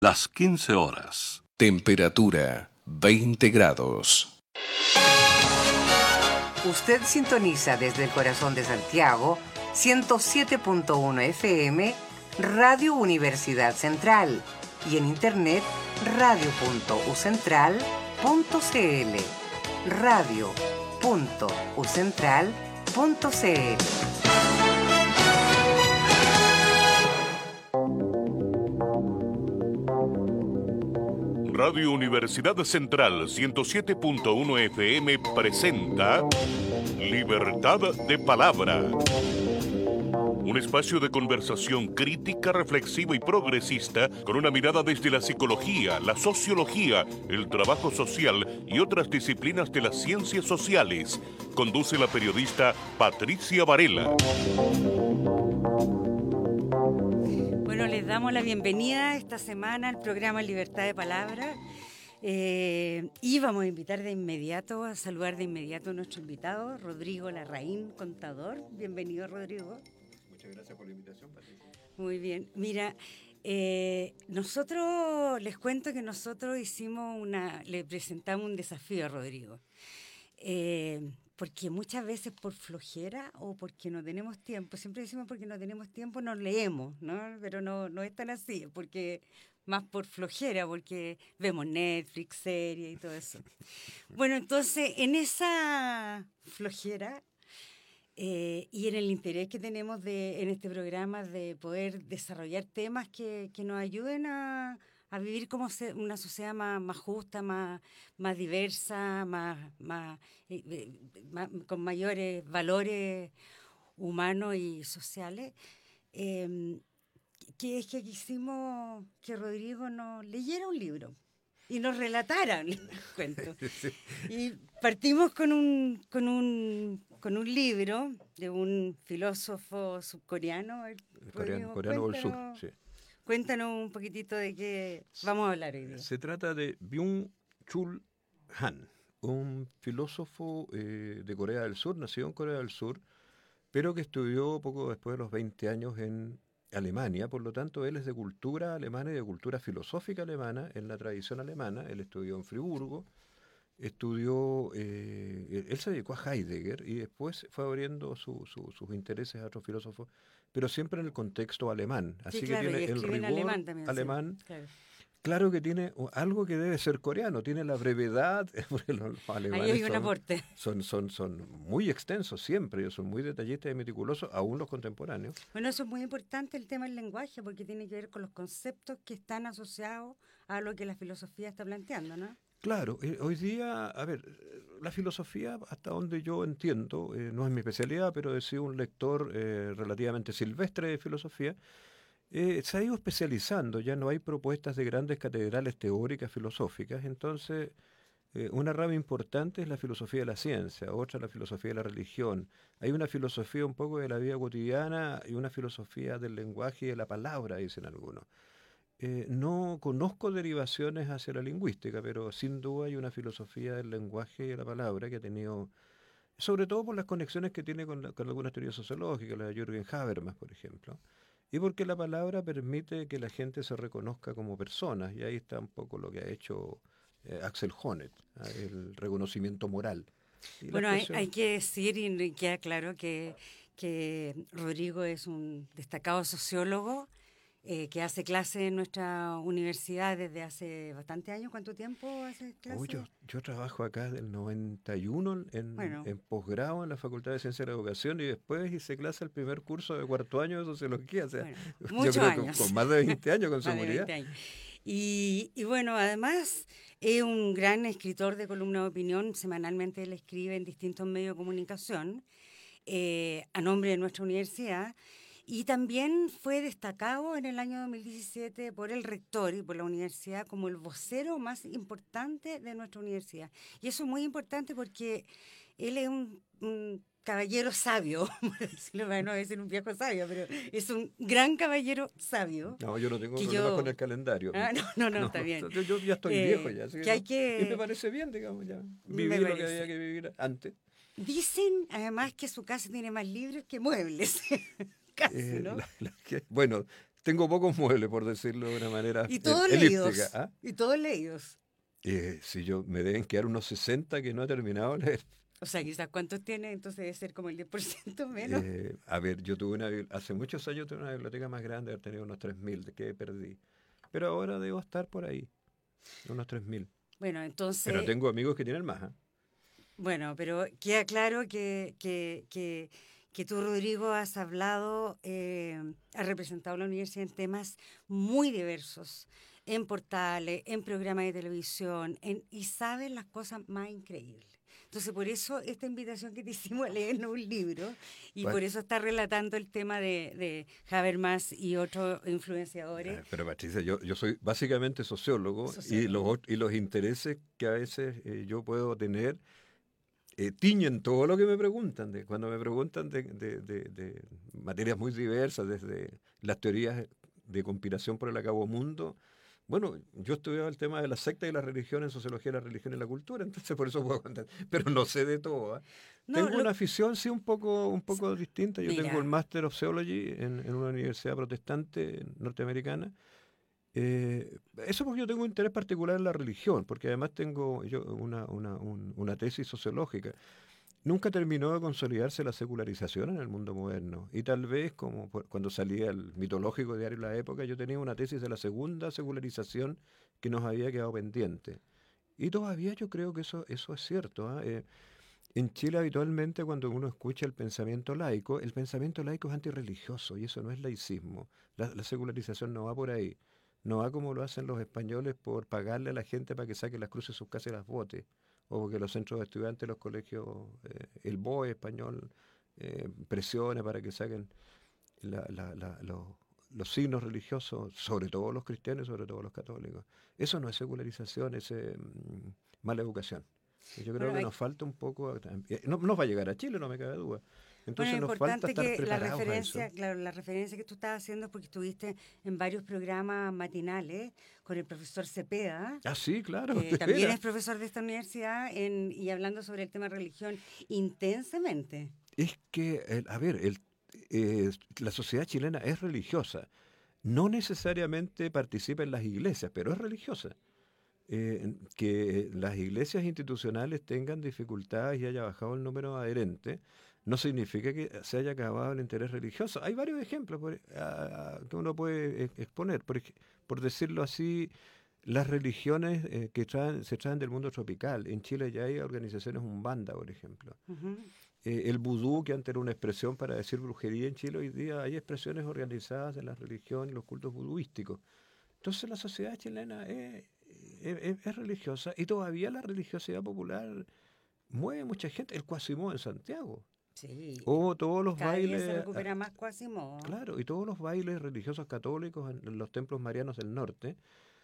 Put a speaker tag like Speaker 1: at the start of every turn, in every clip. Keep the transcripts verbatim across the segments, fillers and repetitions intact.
Speaker 1: Las quince horas.
Speaker 2: Temperatura veinte grados.
Speaker 3: Usted sintoniza desde el corazón de Santiago ciento siete punto uno F M Radio Universidad Central y en internet radio punto u central punto c l. radio punto u central punto c l.
Speaker 1: Radio Universidad Central ciento siete punto uno F M presenta Libertad de Palabra. Un espacio de conversación crítica, reflexiva y progresista con una mirada desde la psicología, la sociología, el trabajo social y otras disciplinas de las ciencias sociales. Conduce la periodista Patricia Varela.
Speaker 4: Bueno, les damos la bienvenida esta semana al programa Libertad de Palabra. Eh, y vamos a invitar de inmediato, a saludar de inmediato a nuestro invitado, Rodrigo Larraín, contador. Bienvenido, Rodrigo.
Speaker 5: Muchas gracias por la invitación, Patricia.
Speaker 4: Muy bien. Mira, eh, nosotros, les cuento que nosotros hicimos una, le presentamos un desafío a Rodrigo. Eh, porque muchas veces por flojera o porque no tenemos tiempo, siempre decimos porque no tenemos tiempo, no leemos, ¿no? Pero no, no es tan así, porque más por flojera, porque vemos Netflix, series y todo eso. Bueno, entonces, en esa flojera eh, y en el interés que tenemos de, en este programa de poder desarrollar temas que, que nos ayuden a, a vivir como se, una sociedad más, más justa, más, más diversa, más, más, eh, más, con mayores valores humanos y sociales, eh, que es que quisimos que Rodrigo nos leyera un libro y nos relatara un cuento. Y partimos con un, con un, con un libro de un filósofo subcoreano.
Speaker 5: Coreano, coreano del sur, sí.
Speaker 4: Cuéntanos un poquitito de qué vamos a hablar hoy día.
Speaker 5: Se trata de Byung-Chul Han, un filósofo eh, de Corea del Sur, nació en Corea del Sur, pero que estudió poco después de los veinte años en Alemania. Por lo tanto, él es de cultura alemana y de cultura filosófica alemana, en la tradición alemana. Él estudió en Friburgo, estudió, eh, él se dedicó a Heidegger y después fue abriendo su, su, sus intereses a otros filósofos, pero siempre en el contexto alemán. Así
Speaker 4: sí,
Speaker 5: que
Speaker 4: claro,
Speaker 5: tiene el rigor
Speaker 4: alemán, también,
Speaker 5: alemán.
Speaker 4: Sí, claro.
Speaker 5: Claro que tiene algo que debe ser coreano, tiene la brevedad, porque los alemanes
Speaker 4: Ahí hay un
Speaker 5: son,
Speaker 4: aporte.
Speaker 5: Son, son, son muy extensos siempre, ellos son muy detallistas y meticulosos, aún los contemporáneos.
Speaker 4: Bueno, eso es muy importante, el tema del lenguaje, porque tiene que ver con los conceptos que están asociados a lo que la filosofía está planteando, ¿no?
Speaker 5: Claro, eh, hoy día, a ver, la filosofía, hasta donde yo entiendo, eh, no es mi especialidad, pero he sido un lector eh, relativamente silvestre de filosofía, eh, se ha ido especializando, ya no hay propuestas de grandes catedrales teóricas filosóficas, entonces eh, una rama importante es la filosofía de la ciencia, otra la filosofía de la religión, hay una filosofía un poco de la vida cotidiana y una filosofía del lenguaje y de la palabra, dicen algunos. Eh, no conozco derivaciones hacia la lingüística, pero sin duda hay una filosofía del lenguaje y de la palabra que ha tenido, sobre todo por las conexiones que tiene con, la, con algunas teorías sociológicas, la de Jürgen Habermas, por ejemplo, y porque la palabra permite que la gente se reconozca como personas, y ahí está un poco lo que ha hecho eh, Axel Honneth, ¿eh? El reconocimiento moral. Y
Speaker 4: bueno,
Speaker 5: expresión...
Speaker 4: hay, hay que decir, y queda claro, que, que Rodrigo es un destacado sociólogo, Eh, que hace clase en nuestra universidad desde hace bastante años. ¿Cuánto tiempo hace clase?
Speaker 5: Uy, yo, yo trabajo acá del noventa y uno en,
Speaker 4: bueno.
Speaker 5: en posgrado en la Facultad de Ciencias de la Educación y después hice clase el primer curso de cuarto año de Sociología. O sea,
Speaker 4: bueno,
Speaker 5: yo
Speaker 4: muchos
Speaker 5: creo
Speaker 4: años.
Speaker 5: que con más de veinte años con
Speaker 4: más
Speaker 5: seguridad.
Speaker 4: de veinte años. Y, y bueno, además es un gran escritor de columna de opinión. Semanalmente él escribe en distintos medios de comunicación eh, a nombre de nuestra universidad. Y también fue destacado en el año dos mil diecisiete por el rector y por la universidad como el vocero más importante de nuestra universidad. Y eso es muy importante porque él es un, un caballero sabio, para no decir un viejo sabio, pero es un gran caballero sabio.
Speaker 5: No, yo no tengo problemas
Speaker 4: yo...
Speaker 5: con el calendario.
Speaker 4: Ah, no, no, no, no, está bien.
Speaker 5: Yo, yo ya estoy eh, viejo ya. Así que
Speaker 4: que hay
Speaker 5: no,
Speaker 4: que...
Speaker 5: Y me parece bien, digamos, ya. Viví lo que había que vivir antes.
Speaker 4: Dicen, además, que su casa tiene más libros que muebles. Casi,
Speaker 5: eh,
Speaker 4: ¿no?
Speaker 5: la, la que, bueno, tengo pocos muebles, por decirlo de una manera
Speaker 4: Y todos
Speaker 5: el- elíptica.
Speaker 4: leídos.
Speaker 5: ¿Ah?
Speaker 4: Y todos leídos.
Speaker 5: Eh, si yo me deben quedar unos sesenta que no he terminado de leer.
Speaker 4: O sea, quizás cuántos tiene, entonces debe ser como el diez por ciento menos.
Speaker 5: Eh, a ver, yo tuve una, bibli- hace muchos años tuve una biblioteca más grande, he tenido unos tres mil que perdí. Pero ahora debo estar por ahí, unos tres mil.
Speaker 4: Bueno, entonces...
Speaker 5: Pero tengo amigos que tienen más. ¿eh?
Speaker 4: Bueno, pero queda claro que, que, que, que tú, Rodrigo, has hablado, eh, has representado a la universidad en temas muy diversos, en portales, en programas de televisión, en, y sabes las cosas más increíbles. Entonces, por eso esta invitación que te hicimos a leernos un libro, y
Speaker 5: Bueno.
Speaker 4: por eso estás relatando el tema de, de Habermas y otros influenciadores.
Speaker 5: Ah, Pero Patricia, yo, yo soy básicamente sociólogo, Y,
Speaker 4: Sociólogo.
Speaker 5: los, ot- y los intereses que a veces eh, yo puedo tener eh, tiñen todo lo que me preguntan. De, cuando me preguntan de, de- de- de materias muy diversas, desde las teorías de conspiración por el acabomundo. Bueno, yo estudiaba el tema de la secta y la religión en sociología de la religión y la cultura, entonces por eso puedo contar, pero no sé de todo. ¿ah?
Speaker 4: No,
Speaker 5: tengo
Speaker 4: lo-
Speaker 5: una afición, sí, un poco, un poco distinta. Yo
Speaker 4: Mira.
Speaker 5: tengo el Master of Theology en, en una universidad protestante norteamericana. Eh, eso porque yo tengo un interés particular en la religión, porque además tengo yo una, una, un- una tesis sociológica. Nunca terminó de consolidarse la secularización en el mundo moderno. Y tal vez, como por- cuando salía el mitológico diario La Época, yo tenía una tesis de la segunda secularización que nos había quedado pendiente. Y todavía yo creo que eso, eso es cierto. ¿ah? Eh, en Chile habitualmente cuando uno escucha el pensamiento laico, el pensamiento laico es antirreligioso y eso no es laicismo. La, la secularización no va por ahí. No va como lo hacen los españoles por pagarle a la gente para que saque las cruces de sus casas y las vote. O porque los centros de estudiantes, los colegios, eh, el B O E español, eh, presione para que saquen la- la- la- los, los signos religiosos, sobre todo los cristianos y sobre todo los católicos. Eso no es secularización, es eh, mm, mala educación. Y Yo creo
Speaker 4: Bueno,
Speaker 5: que
Speaker 4: hay-
Speaker 5: nos falta un poco, eh, no nos va a llegar a Chile, no me cabe duda. Entonces
Speaker 4: Bueno, es
Speaker 5: nos falta
Speaker 4: importante
Speaker 5: estar
Speaker 4: que la
Speaker 5: preparados a
Speaker 4: referencia,
Speaker 5: eso.
Speaker 4: claro, la referencia que tú estás haciendo es porque estuviste en varios programas matinales con el profesor Cepeda,
Speaker 5: Ah, sí, claro.
Speaker 4: que
Speaker 5: de
Speaker 4: también
Speaker 5: veras.
Speaker 4: es profesor de esta universidad, en, y hablando sobre el tema religión intensamente.
Speaker 5: Es que, el- a ver, el, eh, la sociedad chilena es religiosa. No necesariamente participa en las iglesias, pero es religiosa. Eh, que las iglesias institucionales tengan dificultades y haya bajado el número de adherentes, no significa que se haya acabado el interés religioso. Hay varios ejemplos por- a- a- que uno puede ex- exponer. Por, ej- por decirlo así, las religiones eh, que traen, se traen del mundo tropical. En Chile ya hay organizaciones umbanda, por ejemplo.
Speaker 4: Ujú.
Speaker 5: Eh, el vudú, que antes era una expresión para decir brujería en Chile, hoy día hay expresiones organizadas de la religión y los cultos vudúisticos. Entonces la sociedad chilena es, es- es- es religiosa y todavía la religiosidad popular mueve mucha gente. El Cuasimó en Santiago.
Speaker 4: Sí.
Speaker 5: O todos los
Speaker 4: Cada día
Speaker 5: bailes.
Speaker 4: se recupera
Speaker 5: ah,
Speaker 4: más Quasimodo.
Speaker 5: Claro, y todos los bailes religiosos católicos en, en los templos marianos del norte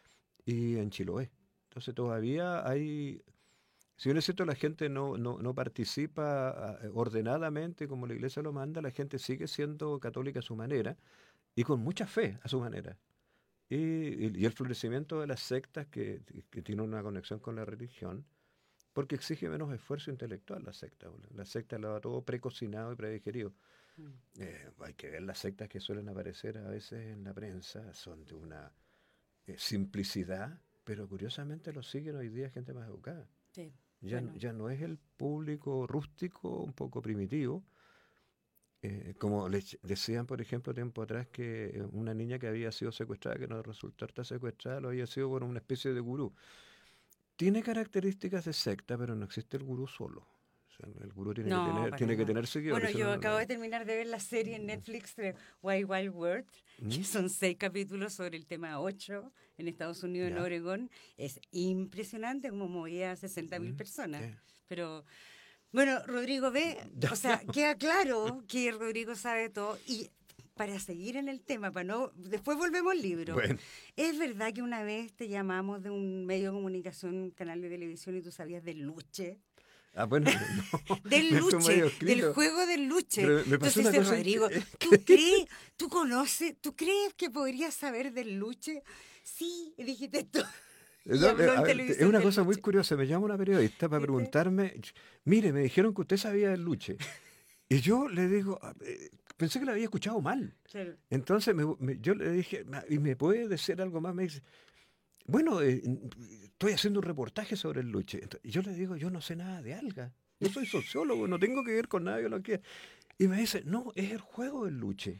Speaker 5: y en Chiloé. Entonces todavía hay. Si bien es cierto, la gente no, no, no participa ah, ordenadamente como la iglesia lo manda, la gente sigue siendo católica a su manera y con mucha fe a su manera. Y, y- y el florecimiento de las sectas que, que tienen una conexión con la religión, porque exige menos esfuerzo intelectual la secta. boludo. La secta lo da todo precocinado y predigerido.
Speaker 4: Mm.
Speaker 5: Eh, hay que ver las sectas que suelen aparecer a veces en la prensa, son de una eh, simplicidad, pero curiosamente lo siguen hoy día gente más educada.
Speaker 4: Sí.
Speaker 5: Ya,
Speaker 4: Bueno.
Speaker 5: ya no es el público rústico, un poco primitivo, eh, como les decían, por ejemplo, tiempo atrás, que eh, una niña que había sido secuestrada, que no resultó estar secuestrada, lo había sido por una especie de gurú. Tiene características de secta, pero no existe el gurú solo. O sea, el gurú tiene
Speaker 4: No,
Speaker 5: que tener,
Speaker 4: para
Speaker 5: tiene que
Speaker 4: nada.
Speaker 5: tener seguidores.
Speaker 4: Bueno,
Speaker 5: si
Speaker 4: yo
Speaker 5: no, no-
Speaker 4: acabo de terminar de ver la serie en Netflix de Wild Wild World, que
Speaker 5: ¿Mm?
Speaker 4: son seis capítulos sobre el tema ocho en Estados Unidos, en
Speaker 5: Ya.
Speaker 4: Oregón. Es impresionante cómo movía a sesenta mil
Speaker 5: Mm,
Speaker 4: personas.
Speaker 5: sí.
Speaker 4: Pero, bueno, Rodrigo ve, o sea, queda claro que Rodrigo sabe todo. Y para seguir en el tema, para no, después volvemos al libro.
Speaker 5: Bueno,
Speaker 4: ¿Es verdad que una vez te llamamos de un medio de comunicación, un canal de televisión, y tú sabías del luche?
Speaker 5: ah, bueno, no,
Speaker 4: Del
Speaker 5: eso me
Speaker 4: luche,
Speaker 5: había
Speaker 4: del
Speaker 5: escrito.
Speaker 4: juego del luche.
Speaker 5: Pero me
Speaker 4: Entonces
Speaker 5: pasó una
Speaker 4: dice
Speaker 5: cosa
Speaker 4: Rodrigo,
Speaker 5: que-
Speaker 4: ¿tú crees, tú conoces, tú crees que podrías saber del luche? Sí, dijiste tú. Y
Speaker 5: No,
Speaker 4: habló
Speaker 5: eh,
Speaker 4: en
Speaker 5: a ver,
Speaker 4: televisión
Speaker 5: es una
Speaker 4: del
Speaker 5: cosa muy
Speaker 4: luche.
Speaker 5: curiosa. Me llama una periodista para
Speaker 4: ¿Viste?
Speaker 5: preguntarme, mire, me dijeron que usted sabía del luche. Y yo le digo, eh, pensé que la había escuchado mal.
Speaker 4: Claro.
Speaker 5: Entonces me, me, yo le dije, ¿y me puede decir algo más? Me dice, bueno, eh, estoy haciendo un reportaje sobre el luche. Y yo le digo, yo no sé nada de algas. Yo soy sociólogo, no tengo que ver con nada de lo que... Y me dice, no, es el juego del luche.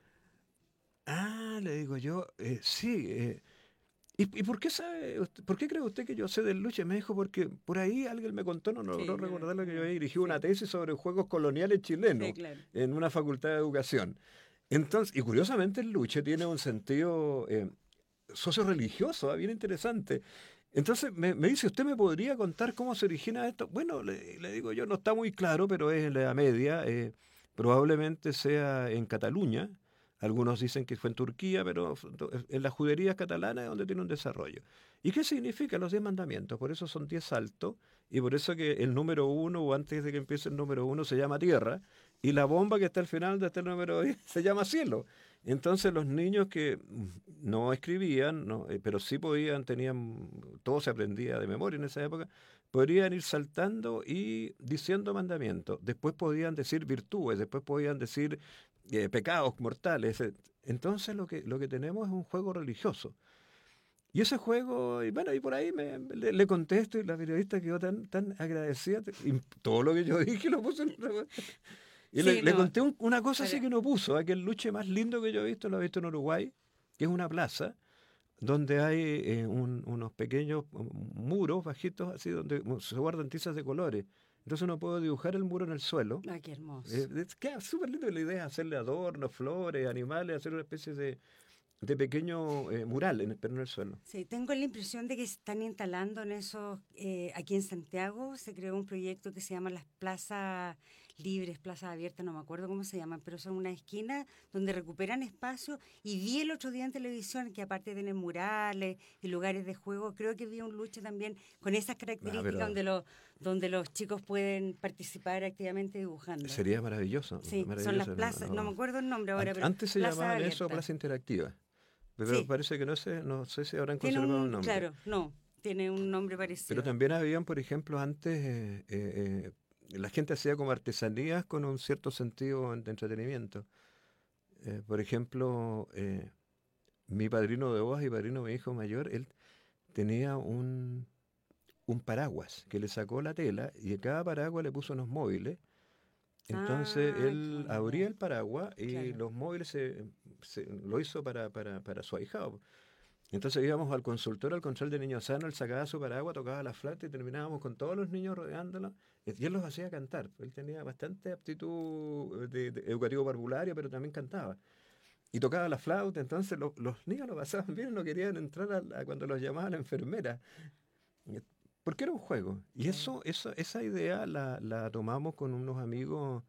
Speaker 5: Ah, le digo yo, eh, sí. Eh, ¿y, ¿Y por qué sabe, usted, por qué cree usted que yo sé del luche? Me dijo, porque por ahí alguien me contó, no logró
Speaker 4: Sí,
Speaker 5: recordar lo que yo
Speaker 4: sí.
Speaker 5: había dirigido una tesis sobre juegos coloniales chilenos
Speaker 4: Sí, claro.
Speaker 5: en una facultad de educación. Entonces, y curiosamente el luche tiene un sentido eh, socio-religioso, bien interesante. Entonces me, me dice, ¿usted me podría contar cómo se origina esto? Bueno, le, le digo yo, no está muy claro, pero es en la Edad Media, eh, probablemente sea en Cataluña. Algunos dicen que fue en Turquía, pero en las juderías catalanas es donde tiene un desarrollo. ¿Y qué significa los diez mandamientos? Por eso son diez saltos, y por eso que el número uno, o antes de que empiece el número uno, se llama tierra, y la bomba que está al final de este número diez se llama cielo. Entonces los niños que no escribían, no, eh, pero sí podían, tenían, todo se aprendía de memoria en esa época, podrían ir saltando y diciendo mandamientos. Después podían decir virtudes, después podían decir eh, pecados mortales. Entonces lo que, lo que tenemos es un juego religioso. Y ese juego, y bueno, y por ahí me, le, le contesto y la periodista quedó tan, tan agradecida, y todo lo que yo dije lo puse en la... Y sí, le, no, le conté un, una cosa así que no puso, aquel luche más lindo que yo he visto, lo he visto en Uruguay, que es una plaza donde hay eh, un, unos pequeños muros bajitos, así donde se guardan tizas de colores. Entonces uno puede dibujar el muro en el suelo.
Speaker 4: Ah, qué hermoso.
Speaker 5: Eh, es, queda súper lindo. La idea es hacerle adornos, flores, animales, hacer una especie de, de pequeño eh, mural, en, pero en el suelo.
Speaker 4: Sí, tengo la impresión de que se están instalando en esos, eh, aquí en Santiago se creó un proyecto que se llama las plazas libres, plazas abiertas, no me acuerdo cómo se llaman, pero son una esquina donde recuperan espacio, y vi el otro día en televisión que aparte de tener murales y lugares de juego, creo que vi un luche también con esas características, ah, pero... donde, los, donde los chicos pueden participar activamente dibujando.
Speaker 5: Sería maravilloso.
Speaker 4: Sí,
Speaker 5: maravilloso,
Speaker 4: son las plazas, no, no. no me acuerdo el nombre ahora, pero
Speaker 5: antes se llamaban abierta. Eso plaza interactiva. Pero sí. Parece que no sé, no sé si habrán
Speaker 4: tiene
Speaker 5: conservado
Speaker 4: un,
Speaker 5: el nombre.
Speaker 4: Claro, no, tiene un nombre parecido.
Speaker 5: Pero también habían, por ejemplo, antes eh, eh, la gente hacía como artesanías con un cierto sentido de entretenimiento. Eh, por ejemplo, eh, mi padrino de bodas y padrino de mi hijo mayor, él tenía un, un paraguas que le sacó la tela y a cada paraguas le puso unos móviles. Entonces ah, él claro. abría el paraguas y claro. los móviles se, se, lo hizo para, para, para su ahijado. Entonces íbamos al consultorio, al control de niños sanos, él sacaba su paraguas, tocaba la flauta y terminábamos con todos los niños rodeándolo. Y él los hacía cantar. Él tenía bastante aptitud de, de educativo parvulario, pero también cantaba. Y tocaba la flauta, entonces lo, los niños lo pasaban bien y no querían entrar a, a cuando los llamaba la enfermera. Porque era un juego. Y eso, eso, esa idea la, la tomamos con unos amigos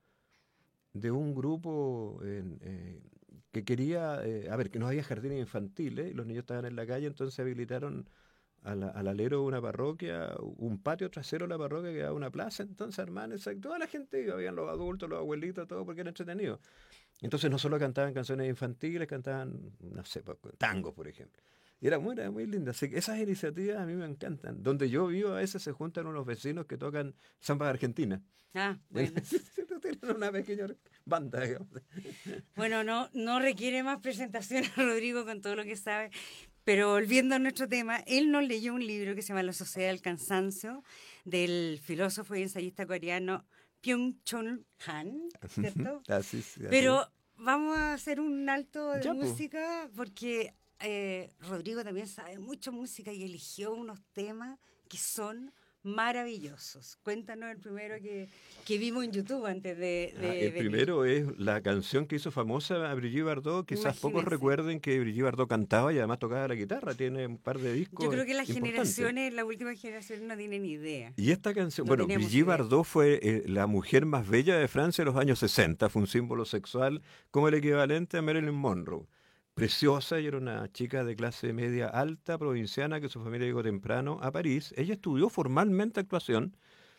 Speaker 5: de un grupo eh, eh, que quería, eh, a ver, que no había jardines infantiles, y los niños estaban en la calle, entonces habilitaron a la, al alero de una parroquia, un patio trasero de la parroquia que daba una plaza, entonces hermanos, toda la gente iba, habían los adultos, los abuelitos, todo, porque era entretenido. Entonces no solo cantaban canciones infantiles, cantaban, no sé, tangos, por ejemplo. Y era muy, era muy linda. Así que esas iniciativas a mí me encantan. Donde yo vivo a veces se juntan unos vecinos que tocan samba de Argentina.
Speaker 4: Ah, bueno.
Speaker 5: Tienen una pequeña banda, digamos.
Speaker 4: Bueno, no, no requiere más presentación a Rodrigo con todo lo que sabe. Pero volviendo a nuestro tema, él nos leyó un libro que se llama La Sociedad del Cansancio, del filósofo y ensayista coreano Byung-Chul Han, ¿cierto?
Speaker 5: Así, sí, así.
Speaker 4: Pero vamos a hacer un alto de
Speaker 5: ya,
Speaker 4: música porque eh, Rodrigo también sabe mucho música y eligió unos temas que son maravillosos. Cuéntanos el primero que, que vimos en YouTube antes de, de
Speaker 5: ah, El
Speaker 4: venir.
Speaker 5: primero es la canción que hizo famosa a Brigitte Bardot. Quizás
Speaker 4: Imagínense.
Speaker 5: Pocos recuerden que Brigitte Bardot cantaba y además tocaba la guitarra. Tiene un par de discos.
Speaker 4: Yo creo que las
Speaker 5: importantes.
Speaker 4: generaciones, las últimas generaciones no tienen ni idea.
Speaker 5: Y esta canción,
Speaker 4: no
Speaker 5: bueno, Brigitte
Speaker 4: idea.
Speaker 5: Bardot fue eh, la mujer más bella de Francia en los años sesenta. Fue un símbolo sexual como el equivalente a Marilyn Monroe. Preciosa, ella era una chica de clase media alta, provinciana, que su familia llegó temprano a París. Ella estudió formalmente actuación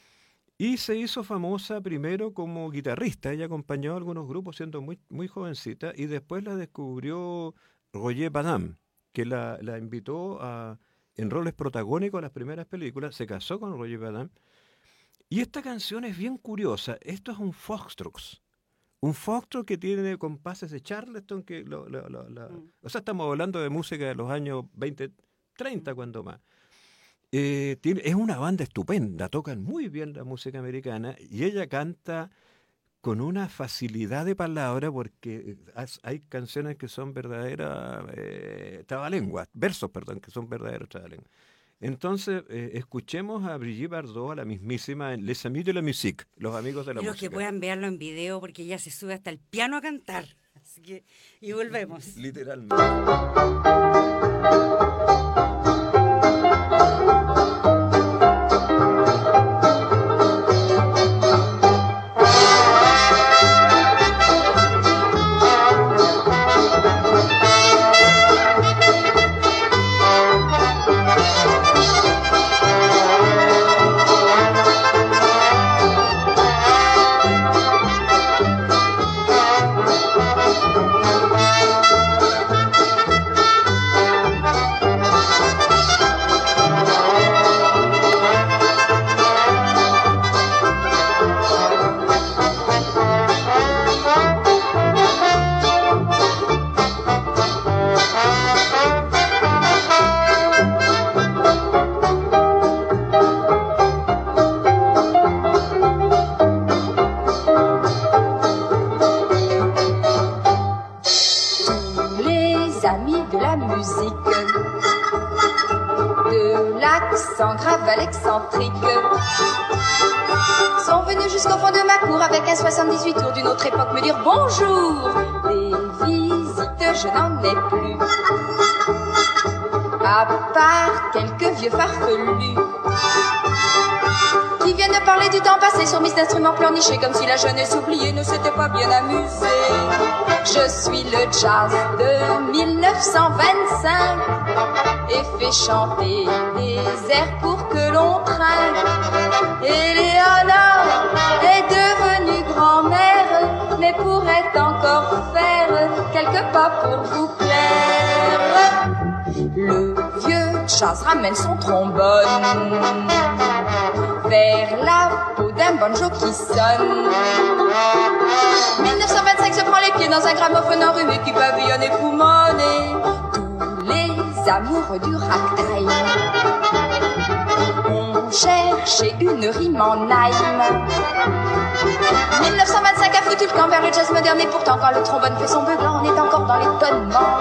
Speaker 5: y se hizo famosa primero como guitarrista. Ella acompañó a algunos grupos siendo muy, muy jovencita y después la descubrió Roger Badam, que la, la invitó a, en roles protagónicos a las primeras películas. Se casó con Roger Badam Y esta canción es bien curiosa. Esto es un foxtrot. Un foxtrot que tiene compases de Charleston. Que lo, lo, lo, lo, mm. O sea, estamos hablando de música de los años veinte, treinta, mm. cuando más. Eh, tiene, es una banda estupenda. Tocan muy bien la música americana. Y ella canta con una facilidad de palabra, porque hay canciones que son verdaderas eh, trabalenguas, versos, perdón, que son verdaderos trabalenguas. Entonces, eh, escuchemos a Brigitte Bardot, a la mismísima en Les Amis de la Musique, los amigos de la
Speaker 4: Pero
Speaker 5: música.
Speaker 4: que puedan verlo en video, porque ella se sube hasta el piano a cantar. Así que, y volvemos.
Speaker 5: Literalmente.
Speaker 6: Sont venus jusqu'au fond de ma cour avec un soixante-dix-huit tours d'une autre époque me dire bonjour. Des visites je n'en ai plus, à part quelques vieux farfelus qui viennent de parler du temps passé sur mes instruments pleurnichés, comme si la jeunesse oubliée ne s'était pas bien amusée. Je suis le jazz de mille neuf cent vingt-cinq et fais chanter des airs pour que l'on trinque. Éléonore est devenue grand-mère, mais pourrait encore faire quelques pas pour vous plaire. Le vieux jazz ramène son trombone vers la peau d'un banjo qui sonne. mille neuf cent vingt-cinq se prend les pieds dans un gramophone enrhumé qui pavillonne et poumonne. Tous les amoureux du ragtime ont cherché une rime en Naïm. mille neuf cent vingt-cinq a foutu le camp vers le jazz moderne, et pourtant quand le trombone fait son beuglant, on est encore dans l'étonnement.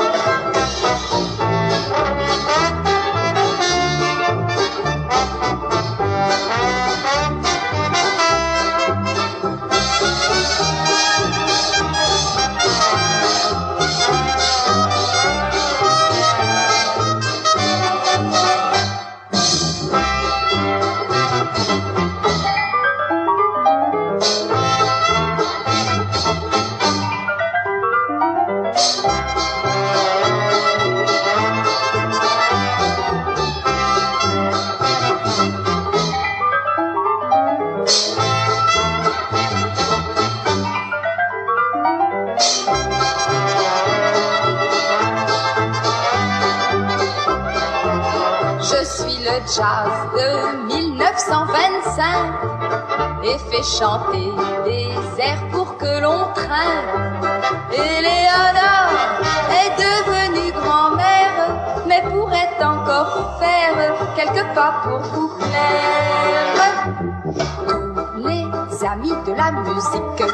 Speaker 6: Jazz de mille neuf cent vingt-cinq et fait chanter des airs pour que l'on trinque. Éléonore est devenue grand-mère, mais pourrait encore faire quelques pas pour vous plaire. Tous les amis de la musique,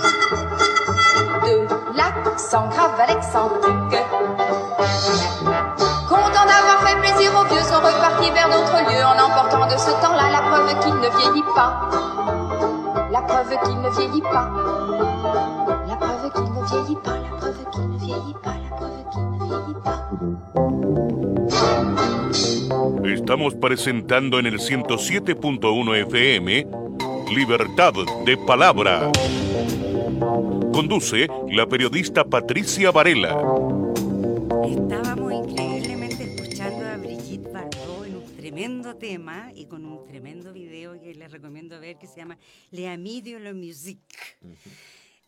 Speaker 6: de l'accent grave à l'excentrique, content d'avoir fait plaisir aux vieux, sont repartis vers d'autres lieux en emportant de ce temps-là la preuve qu'il ne vieillit pas. La preuve qu'il ne vieillit pas. La preuve qu'il ne vieillit pas. La preuve qu'il ne vieillit pas. La preuve qu'il ne vieillit pas.
Speaker 1: Estamos presentando en el ciento siete punto uno F M Libertad de Palabra. Conduce la periodista Patricia Varela.
Speaker 4: Estábamos increíblemente escuchando a Brigitte Bardot en un tremendo tema y con un tremendo video que les recomiendo ver, que se llama Les Amis de la Musique. Uh-huh.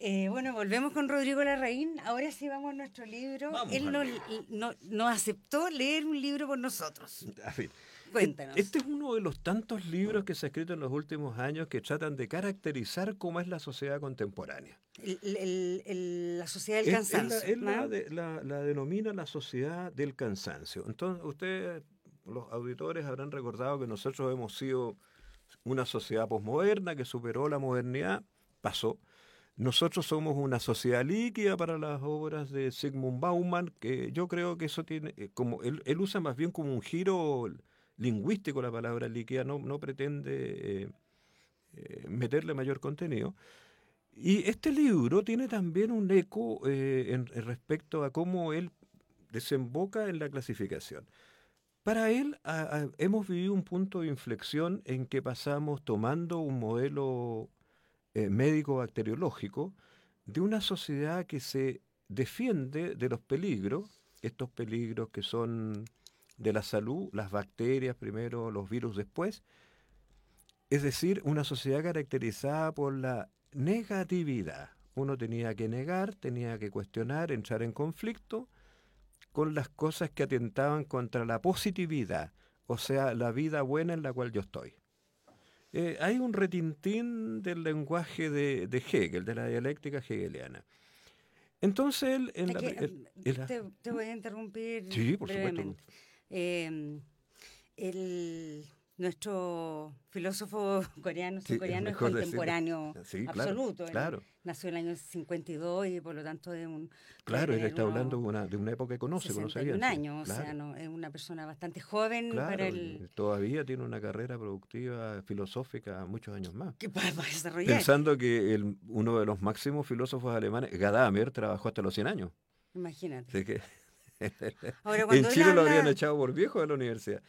Speaker 4: Eh, bueno, volvemos con Rodrigo Larraín. Ahora sí vamos a nuestro libro.
Speaker 5: Vamos
Speaker 4: Él
Speaker 5: al
Speaker 4: no,
Speaker 5: libro.
Speaker 4: no, no aceptó leer un libro por nosotros.
Speaker 5: A ver,
Speaker 4: Cuéntanos.
Speaker 5: Este es uno de los tantos libros que se ha escrito en los últimos años que tratan de caracterizar cómo es la sociedad contemporánea.
Speaker 4: El- el- el- la sociedad del
Speaker 5: Él-
Speaker 4: cansancio.
Speaker 5: él la, él la
Speaker 4: ¿no?
Speaker 5: de- la- la denomina la sociedad del cansancio. Entonces, ustedes, los auditores, habrán recordado que nosotros hemos sido una sociedad posmoderna que superó la modernidad, pasó. Nosotros somos una sociedad líquida para las obras de Zygmunt Bauman, que yo creo que eso tiene, eh, como él, él usa más bien como un giro lingüístico la palabra líquida, no, no pretende eh, eh, meterle mayor contenido. Y este libro tiene también un eco eh, en, en respecto a cómo él desemboca en la clasificación. Para él a- a- hemos vivido un punto de inflexión en que pasamos tomando un modelo eh, médico-bacteriológico de una sociedad que se defiende de los peligros, estos peligros que son de la salud, las bacterias primero, los virus después, es decir, una sociedad caracterizada por la negatividad. Uno tenía que negar, tenía que cuestionar, entrar en conflicto con las cosas que atentaban contra la positividad, o sea, la vida buena en la cual yo estoy. Eh, hay un retintín del lenguaje de, de Hegel, de la dialéctica hegeliana. Entonces, él, en la,
Speaker 4: Aquí,
Speaker 5: el- en la-
Speaker 4: te, te voy a interrumpir
Speaker 5: Sí, por supuesto.
Speaker 4: brevemente. Eh, el, nuestro filósofo coreano,
Speaker 5: Sí, es
Speaker 4: coreano es
Speaker 5: mejor decirlo.
Speaker 4: contemporáneo
Speaker 5: Sí, claro,
Speaker 4: absoluto. Él
Speaker 5: claro.
Speaker 4: nació en el año cincuenta y dos y por lo tanto de un...
Speaker 5: Claro, él
Speaker 4: de
Speaker 5: está
Speaker 4: unos
Speaker 5: hablando de una, de una época que conoce, conoce bien.
Speaker 4: sesenta y un
Speaker 5: sí,
Speaker 4: años, o sea,
Speaker 5: claro.
Speaker 4: no, es una persona bastante joven
Speaker 5: Claro,
Speaker 4: para
Speaker 5: y
Speaker 4: el...
Speaker 5: todavía tiene una carrera productiva filosófica muchos años más.
Speaker 4: que para, para desarrollar.
Speaker 5: Pensando que el, uno de los máximos filósofos alemanes, Gadamer, trabajó hasta los cien años.
Speaker 4: Imagínate.
Speaker 5: Así que
Speaker 4: Ahora,
Speaker 5: en
Speaker 4: cuando él
Speaker 5: Chile lo
Speaker 4: habla-
Speaker 5: habrían echado por viejo de la universidad.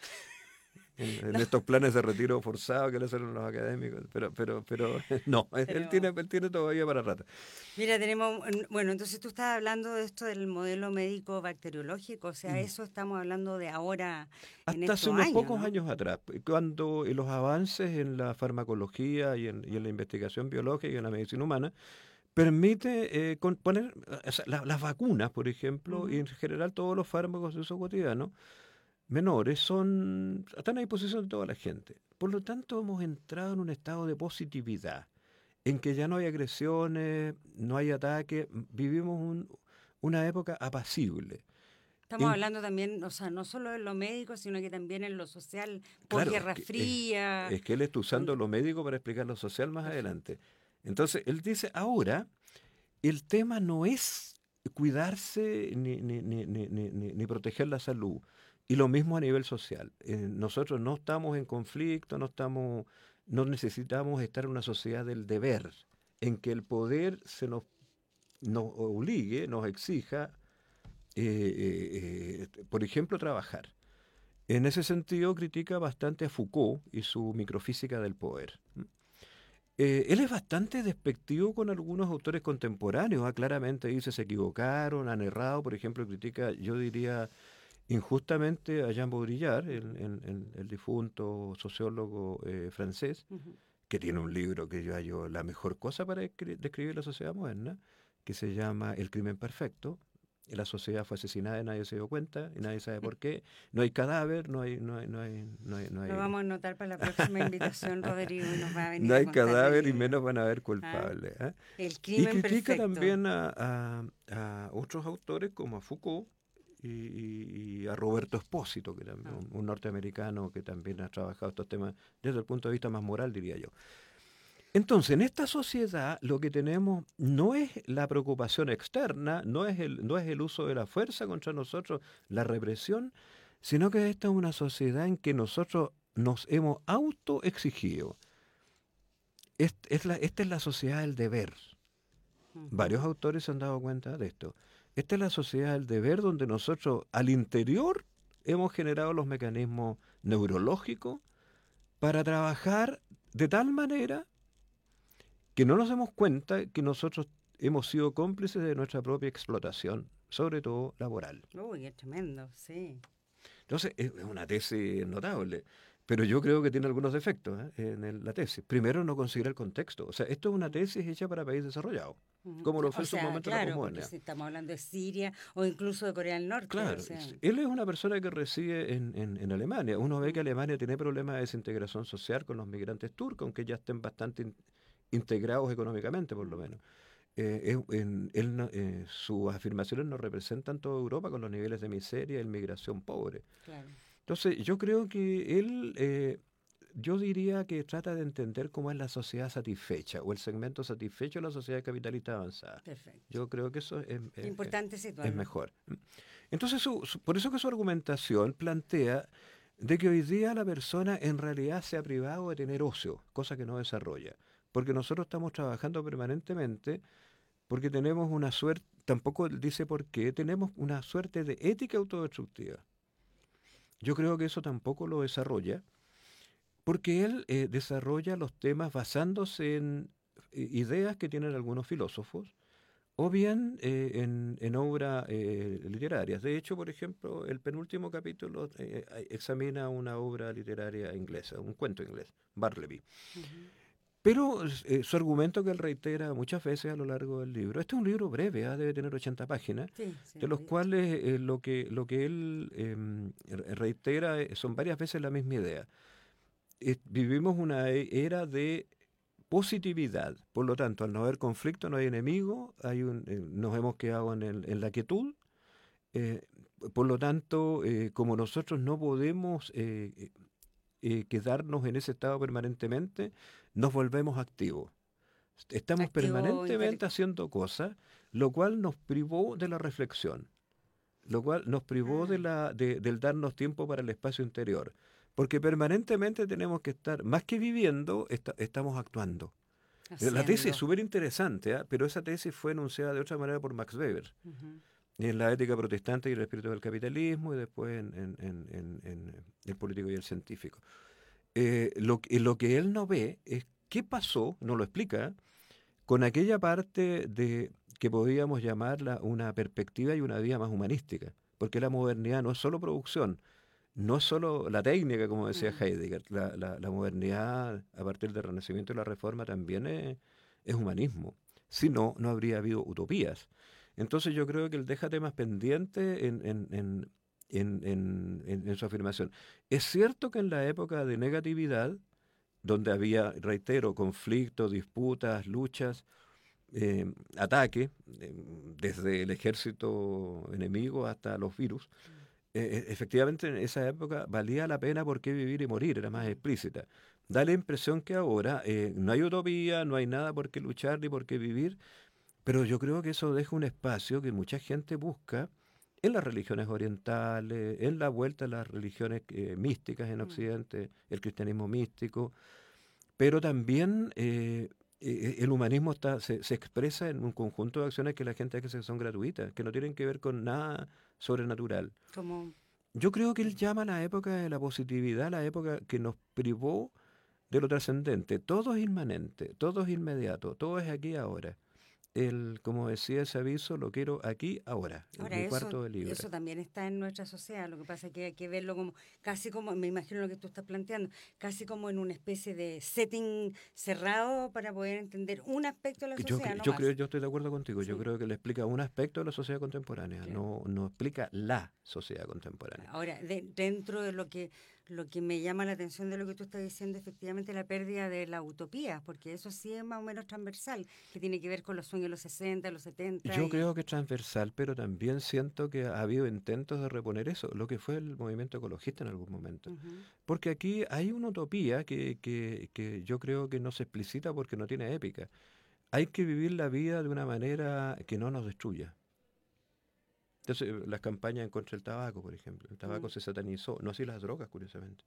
Speaker 5: En, en estos planes de retiro forzado que le hacen los académicos. Pero, pero, pero no, él,
Speaker 4: Pero-
Speaker 5: tiene, él tiene todavía para rato.
Speaker 4: Mira, tenemos, bueno, entonces tú estás hablando de esto del modelo médico bacteriológico, o sea, eso estamos hablando de ahora en
Speaker 5: Hasta
Speaker 4: estos
Speaker 5: hace unos
Speaker 4: años,
Speaker 5: pocos
Speaker 4: ¿no?
Speaker 5: años atrás, cuando los avances en la farmacología y en, y en la investigación biológica y en la medicina humana permite eh, con- poner o sea, la- las vacunas, por ejemplo, y en general todos los fármacos de uso cotidiano menores son están a disposición de toda la gente. Por lo tanto, hemos entrado en un estado de positividad, en que ya no hay agresiones, no hay ataques, vivimos un- una época apacible.
Speaker 4: Estamos
Speaker 5: en-
Speaker 4: hablando también, o sea, no solo en lo médico, sino que también en lo social, por
Speaker 5: Claro,
Speaker 4: Guerra
Speaker 5: es que- es-
Speaker 4: Fría.
Speaker 5: Es que él está usando lo médico para explicar lo social más adelante. Entonces, él dice, ahora, el tema no es cuidarse ni, ni, ni, ni, ni, ni- ni proteger la salud. Y lo mismo a nivel social. Eh, nosotros no estamos en conflicto, no estamos, no necesitamos estar en una sociedad del deber, en que el poder se nos, nos obligue, nos exija, eh, eh, eh, por ejemplo, trabajar. En ese sentido critica bastante a Foucault y su microfísica del poder. Eh, él es bastante despectivo con algunos autores contemporáneos, ¿ah? Claramente dice se equivocaron, han errado, por ejemplo, critica, yo diría, injustamente a Jean Baudrillard, el, el- el- el difunto sociólogo eh, francés,
Speaker 4: Ujú.
Speaker 5: que tiene un libro que yo hallo la mejor cosa para escri- describir la sociedad moderna, que se llama El crimen perfecto. Y la sociedad fue asesinada y nadie se dio cuenta, y nadie sabe por qué. No hay cadáver, no hay... No hay, no hay, no hay, no hay-
Speaker 4: Lo vamos a anotar para la próxima invitación, Rodrigo, y nos va a venir
Speaker 5: no
Speaker 4: a
Speaker 5: hay
Speaker 4: contar del
Speaker 5: cadáver y
Speaker 4: libro.
Speaker 5: menos van a haber culpables. ¿ah?
Speaker 4: El
Speaker 5: Y
Speaker 4: crimen
Speaker 5: critica
Speaker 4: perfecto.
Speaker 5: también a, a- a otros autores como a Foucault y, y- y a Roberto Espósito, que también,
Speaker 4: Ah.
Speaker 5: un, un norteamericano que también ha trabajado estos temas desde el punto de vista más moral, diría yo. Entonces, en esta sociedad lo que tenemos no es la preocupación externa, no es el, no es el uso de la fuerza contra nosotros, la represión, sino que esta es una sociedad en que nosotros nos hemos autoexigido. Es, es la, esta es la sociedad del deber.
Speaker 4: Ujú.
Speaker 5: Varios autores se han dado cuenta de esto. Esta es la sociedad del deber donde nosotros al interior hemos generado los mecanismos neurológicos para trabajar de tal manera que no nos demos cuenta que nosotros hemos sido cómplices de nuestra propia explotación, sobre todo laboral.
Speaker 4: Uy, qué tremendo, sí.
Speaker 5: Entonces, es es una tesis notable. Pero yo creo que tiene algunos defectos ¿eh? en el- la tesis. Primero, no considera el contexto. O sea, esto es una tesis hecha para países desarrollados,
Speaker 4: Ujú.
Speaker 5: como lo fue
Speaker 4: O
Speaker 5: en su
Speaker 4: sea,
Speaker 5: momento la
Speaker 4: claro, porque
Speaker 5: posmodernia.
Speaker 4: si estamos hablando de Siria o incluso de Corea del Norte.
Speaker 5: Claro,
Speaker 4: O sea,
Speaker 5: es- él es una persona que reside en, en- en Alemania. Uno ve que
Speaker 4: mm,
Speaker 5: Alemania tiene problemas de desintegración social con los migrantes turcos, aunque ya estén bastante in- integrados económicamente, por lo
Speaker 4: mm,
Speaker 5: menos. Eh, es- en- él no- eh, sus afirmaciones no representan toda Europa con los niveles de miseria y migración pobre.
Speaker 4: claro.
Speaker 5: Entonces, yo creo que él, eh, yo diría que trata de entender cómo es la sociedad satisfecha o el segmento satisfecho de la sociedad capitalista avanzada.
Speaker 4: Perfecto.
Speaker 5: Yo creo que eso es, es-
Speaker 4: Importante
Speaker 5: es
Speaker 4: situarlo.
Speaker 5: mejor. Entonces, su- su- por eso que su argumentación plantea de que hoy día la persona en realidad se ha privado de tener ocio, cosa que no desarrolla. Porque nosotros estamos trabajando permanentemente, porque tenemos una suerte, tampoco dice por qué, tenemos una suerte de ética autodestructiva. Yo creo que eso tampoco lo desarrolla, porque él eh, desarrolla los temas basándose en eh, ideas que tienen algunos filósofos, o bien eh, en, en obras eh, literarias. De hecho, por ejemplo, el penúltimo capítulo eh, eh, examina una obra literaria inglesa, un cuento inglés, Bartleby.
Speaker 4: Ujú.
Speaker 5: Pero eh, su argumento que él reitera muchas veces a lo largo del libro, este es un libro breve, ¿ah? Debe tener ochenta páginas,
Speaker 4: Sí, sí,
Speaker 5: de
Speaker 4: lo
Speaker 5: los
Speaker 4: he visto.
Speaker 5: cuales eh, lo, que, lo que él em, re- reitera eh, son varias veces la misma idea. Eh, vivimos una e- era de positividad, por lo tanto, al no haber conflicto, no hay enemigo, hay un, eh, nos hemos quedado en, el- en la quietud, eh, por lo tanto, eh, como nosotros no podemos eh, eh, eh, quedarnos en ese estado permanentemente, nos volvemos activos. Estamos
Speaker 4: Activo
Speaker 5: permanentemente
Speaker 4: intele-
Speaker 5: haciendo cosas, lo cual nos privó de la reflexión, lo cual nos privó de
Speaker 4: Ah,
Speaker 5: la, de- del darnos tiempo para el espacio interior, porque permanentemente tenemos que estar, más que viviendo, esta- estamos actuando. Eh, La tesis es
Speaker 4: haciendo.
Speaker 5: súper interesante, ¿ah? Pero esa tesis fue enunciada de otra manera por Max Weber,
Speaker 4: Ujú.
Speaker 5: en la ética protestante y el espíritu del capitalismo, y después en, en- en- en- en el político y el científico. Eh, lo, que- lo que él no ve es qué pasó, no lo explica, con aquella parte de que podríamos llamarla una perspectiva y una vía más humanística, porque la modernidad no es solo producción, no es solo la técnica, como decía
Speaker 4: Mm.
Speaker 5: Heidegger, la, la- la modernidad a partir del Renacimiento y la Reforma también es, es humanismo, si no, no habría habido utopías. Entonces yo creo que él deja temas pendientes en, en, en, en, en- en- en su afirmación. Es cierto que en la época de negatividad, donde había, reitero, conflictos, disputas, luchas, eh, ataque, eh, desde el ejército enemigo hasta los virus, eh, e- efectivamente en esa época valía la pena por qué vivir y morir, era más explícita. Da la impresión que ahora eh, no hay utopía, no hay nada por qué luchar ni por qué vivir, pero yo creo que eso deja un espacio que mucha gente busca en las religiones orientales, en la vuelta a las religiones eh, místicas en
Speaker 4: Mm.
Speaker 5: Occidente, el cristianismo místico, pero también eh, eh, el humanismo está, se, se expresa en un conjunto de acciones que la gente hace que son gratuitas, que no tienen que ver con nada sobrenatural.
Speaker 4: Como,
Speaker 5: Yo creo que él llama la época de la positividad la época que nos privó de lo trascendente. Todo es inmanente, todo es inmediato, todo es aquí y ahora. El, como decía ese aviso, lo quiero aquí ahora, en
Speaker 4: ahora
Speaker 5: mi
Speaker 4: eso,
Speaker 5: cuarto de libra.
Speaker 4: eso también está en nuestra sociedad, lo que pasa es que hay que verlo como, casi como, me imagino lo que tú estás planteando, casi como en una especie de setting cerrado para poder entender un aspecto de la
Speaker 5: Yo,
Speaker 4: sociedad,
Speaker 5: cre-
Speaker 4: no
Speaker 5: yo
Speaker 4: más.
Speaker 5: creo, yo estoy de acuerdo contigo. Yo
Speaker 4: Sí.
Speaker 5: creo que le explica un aspecto de la sociedad contemporánea,
Speaker 4: Claro.
Speaker 5: no, no explica la sociedad contemporánea.
Speaker 4: Ahora, de- dentro de lo que lo que me llama la atención de lo que tú estás diciendo, efectivamente la pérdida de la utopía, porque eso sí es más o menos transversal, que tiene que ver con los sueños de los sesenta, los setenta.
Speaker 5: Yo
Speaker 4: y-
Speaker 5: creo que es transversal, pero también siento que ha habido intentos de reponer eso, lo que fue el movimiento ecologista en algún momento.
Speaker 4: Ujú.
Speaker 5: Porque aquí hay una utopía que, que, que yo creo que no se explicita porque no tiene épica. Hay que vivir la vida de una manera que no nos destruya. Entonces, eh, las campañas en contra del tabaco, por ejemplo. El tabaco
Speaker 4: Mm.
Speaker 5: se satanizó, no así las drogas, curiosamente.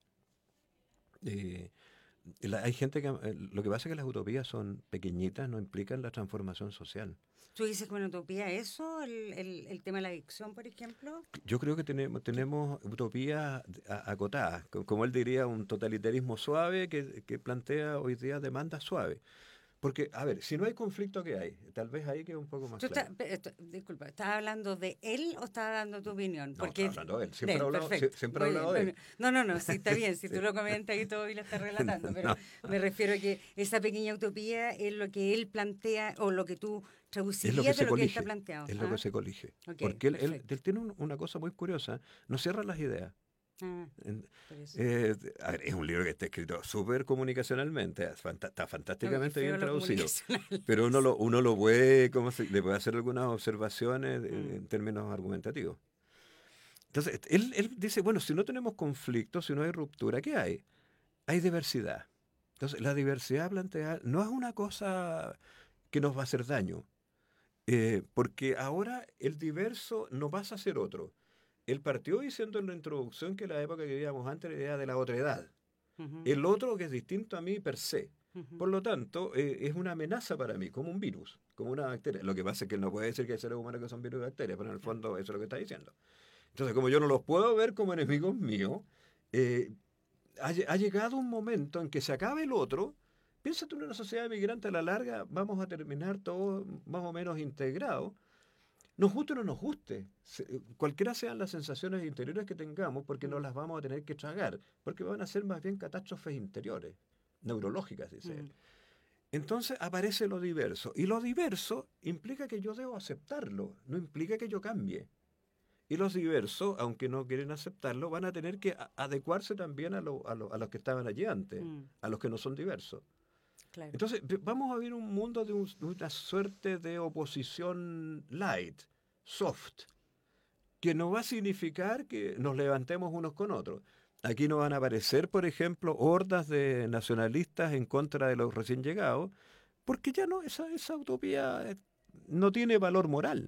Speaker 5: Eh, la- hay gente que... eh, lo que pasa es que las utopías son pequeñitas, no implican la transformación social.
Speaker 4: ¿Tú dices con utopía eso, el, el, el tema de la adicción, por ejemplo?
Speaker 5: Yo creo que tenemos, tenemos utopías a- acotadas, co- como él diría, un totalitarismo suave que, que plantea hoy día demandas suaves. Porque, a ver, si no hay conflicto, ¿qué hay? Tal vez ahí queda un poco más
Speaker 4: Tú
Speaker 5: claro.
Speaker 4: estás- pe- esto- disculpa, ¿estás hablando de él o estás dando tu opinión?
Speaker 5: No, está hablando de él. Siempre
Speaker 4: de
Speaker 5: he hablado,
Speaker 4: perfecto.
Speaker 5: sie- siempre he
Speaker 4: Muy
Speaker 5: hablado
Speaker 4: bien,
Speaker 5: de él.
Speaker 4: bueno, no, no, no, sí, está bien, si
Speaker 5: Sí.
Speaker 4: tú lo comentas y todo y lo estás relatando, pero
Speaker 5: No.
Speaker 4: me refiero a que esa pequeña utopía es lo que él plantea o lo que tú traducirías
Speaker 5: Es lo que
Speaker 4: de
Speaker 5: se
Speaker 4: lo que
Speaker 5: colige.
Speaker 4: está planteado.
Speaker 5: Es lo
Speaker 4: ¿ah?
Speaker 5: que se colige.
Speaker 4: Ok,
Speaker 5: Porque él, él-
Speaker 4: perfecto.
Speaker 5: él tiene un- una cosa muy curiosa. No cierra las ideas.
Speaker 4: Ah,
Speaker 5: En-
Speaker 4: por eso.
Speaker 5: eh, a ver, es un libro que está escrito súper comunicacionalmente. es fanta- Está fantásticamente
Speaker 4: Oye,
Speaker 5: bien
Speaker 4: feo lo
Speaker 5: traducido.
Speaker 4: comunicacional.
Speaker 5: Pero uno lo, uno lo puede, ¿cómo se- le puede hacer algunas observaciones eh,
Speaker 4: Mm.
Speaker 5: en términos argumentativos. Entonces, él, él dice, bueno, si no tenemos conflicto, si no hay ruptura, ¿qué hay? Hay diversidad. Entonces, la diversidad planteada no es una cosa que nos va a hacer daño, eh, porque ahora el diverso no pasa a ser otro. Él partió diciendo en la introducción que la época que vivíamos antes era la idea de la otra edad.
Speaker 4: Ujú,
Speaker 5: El otro que es distinto a mí per se.
Speaker 4: ujú.
Speaker 5: Por lo tanto, eh, es una amenaza para mí, como un virus, como una bacteria. Lo que pasa es que él no puede decir que hay seres humanos que son virus y bacterias, pero en el fondo eso es lo que está diciendo. Entonces, como yo no los puedo ver como enemigos míos, eh, ha, lle- ha llegado un momento en que se acabe el otro. Piensa tú en una sociedad migrante a la larga, vamos a terminar todos más o menos integrados. Nos guste o no nos guste, se- cualquiera sean las sensaciones interiores que tengamos, porque no las vamos a tener que tragar, porque van a ser más bien catástrofes interiores, neurológicas, dice él.
Speaker 4: Mm.
Speaker 5: Entonces aparece lo diverso, y lo diverso implica que yo debo aceptarlo, no implica que yo cambie. Y los diversos, aunque no quieren aceptarlo, van a tener que a- adecuarse también a, lo- a, lo- a los que estaban allí antes,
Speaker 4: Mm.
Speaker 5: a los que no son diversos.
Speaker 4: Claro.
Speaker 5: Entonces, ve- vamos a ver un mundo de un- una suerte de oposición light, soft, que no va a significar que nos levantemos unos con otros. Aquí no van a aparecer, por ejemplo, hordas de nacionalistas en contra de los recién llegados, porque ya no, esa, esa utopía eh, no tiene valor moral.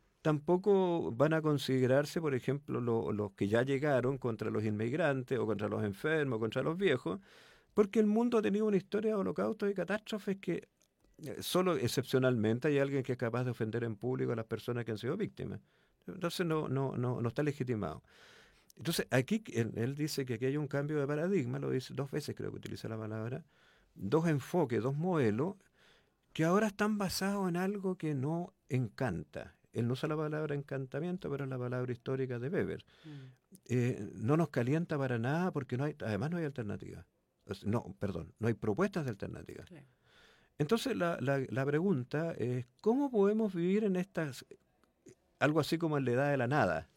Speaker 5: Tampoco van a considerarse, por ejemplo, lo- los que ya llegaron contra los inmigrantes o contra los enfermos, contra los viejos, porque el mundo ha tenido una historia de holocaustos y catástrofes que eh, solo excepcionalmente hay alguien que es capaz de ofender en público a las personas que han sido víctimas. Entonces no, no, no, no está legitimado. Entonces aquí él, él dice que aquí hay un cambio de paradigma, lo dice dos veces, creo que utiliza la palabra, dos enfoques, dos modelos, que ahora están basados en algo que no encanta. Él no usa la palabra encantamiento, pero es la palabra histórica de Weber.
Speaker 4: Mm.
Speaker 5: Eh, no nos calienta para nada porque no hay, además no hay alternativa. O sea, No, perdón, no hay propuestas de alternativa.
Speaker 4: Claro.
Speaker 5: Entonces la, la, la pregunta es, ¿cómo podemos vivir en estas, algo así como en la edad de la nada?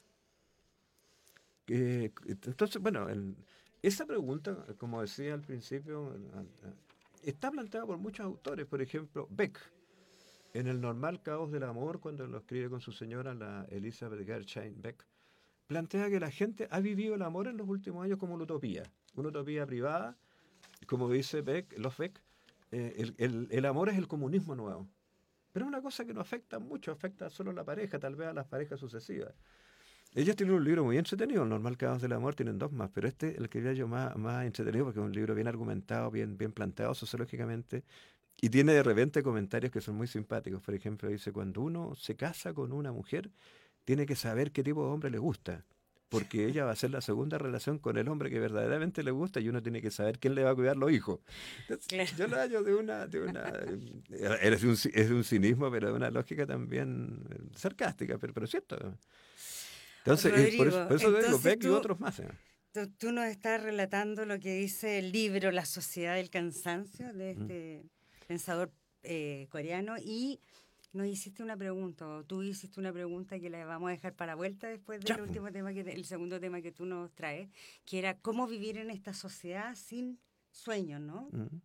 Speaker 5: Eh, entonces, bueno, el- esa pregunta, como decía al principio, está planteada por muchos autores. Por ejemplo, Beck, en El normal caos del amor, cuando lo escribe con su señora, la Elizabeth Gershon Beck, plantea que la gente ha vivido el amor en los últimos años como una utopía, una utopía privada, como dice Beck, los Beck, eh, el, el- el amor es el comunismo nuevo. Pero es una cosa que no afecta mucho, afecta solo a la pareja, tal vez a las parejas sucesivas. Ellos tienen un libro muy entretenido, El normal caos del amor, tienen dos más, pero este el que veía yo más, más entretenido porque es un libro bien argumentado, bien, bien planteado sociológicamente, y tiene de repente comentarios que son muy simpáticos. Por ejemplo, dice, cuando uno se casa con una mujer, tiene que saber qué tipo de hombre le gusta, porque ella va a ser la segunda relación con el hombre que verdaderamente le gusta y uno tiene que saber quién le va a cuidar los hijos. Entonces,
Speaker 4: Claro.
Speaker 5: yo lo hallo de una... De una es, de un, ci- es de un cinismo, pero de una lógica también eh, sarcástica, pero, pero es cierto. Entonces, eh, por eso, por eso digo,
Speaker 4: Entonces
Speaker 5: Beck y
Speaker 4: tú-
Speaker 5: otros más. ¿eh?
Speaker 4: Tú, tú nos estás relatando lo que dice el libro La sociedad del cansancio de
Speaker 5: Mm.
Speaker 4: este pensador eh, coreano y nos hiciste una pregunta, o tú hiciste una pregunta que la vamos a dejar para vuelta después del
Speaker 5: Ya.
Speaker 4: último tema, que te- el segundo tema que tú nos traes, que era cómo vivir en esta sociedad sin sueños, ¿no?
Speaker 5: Mm.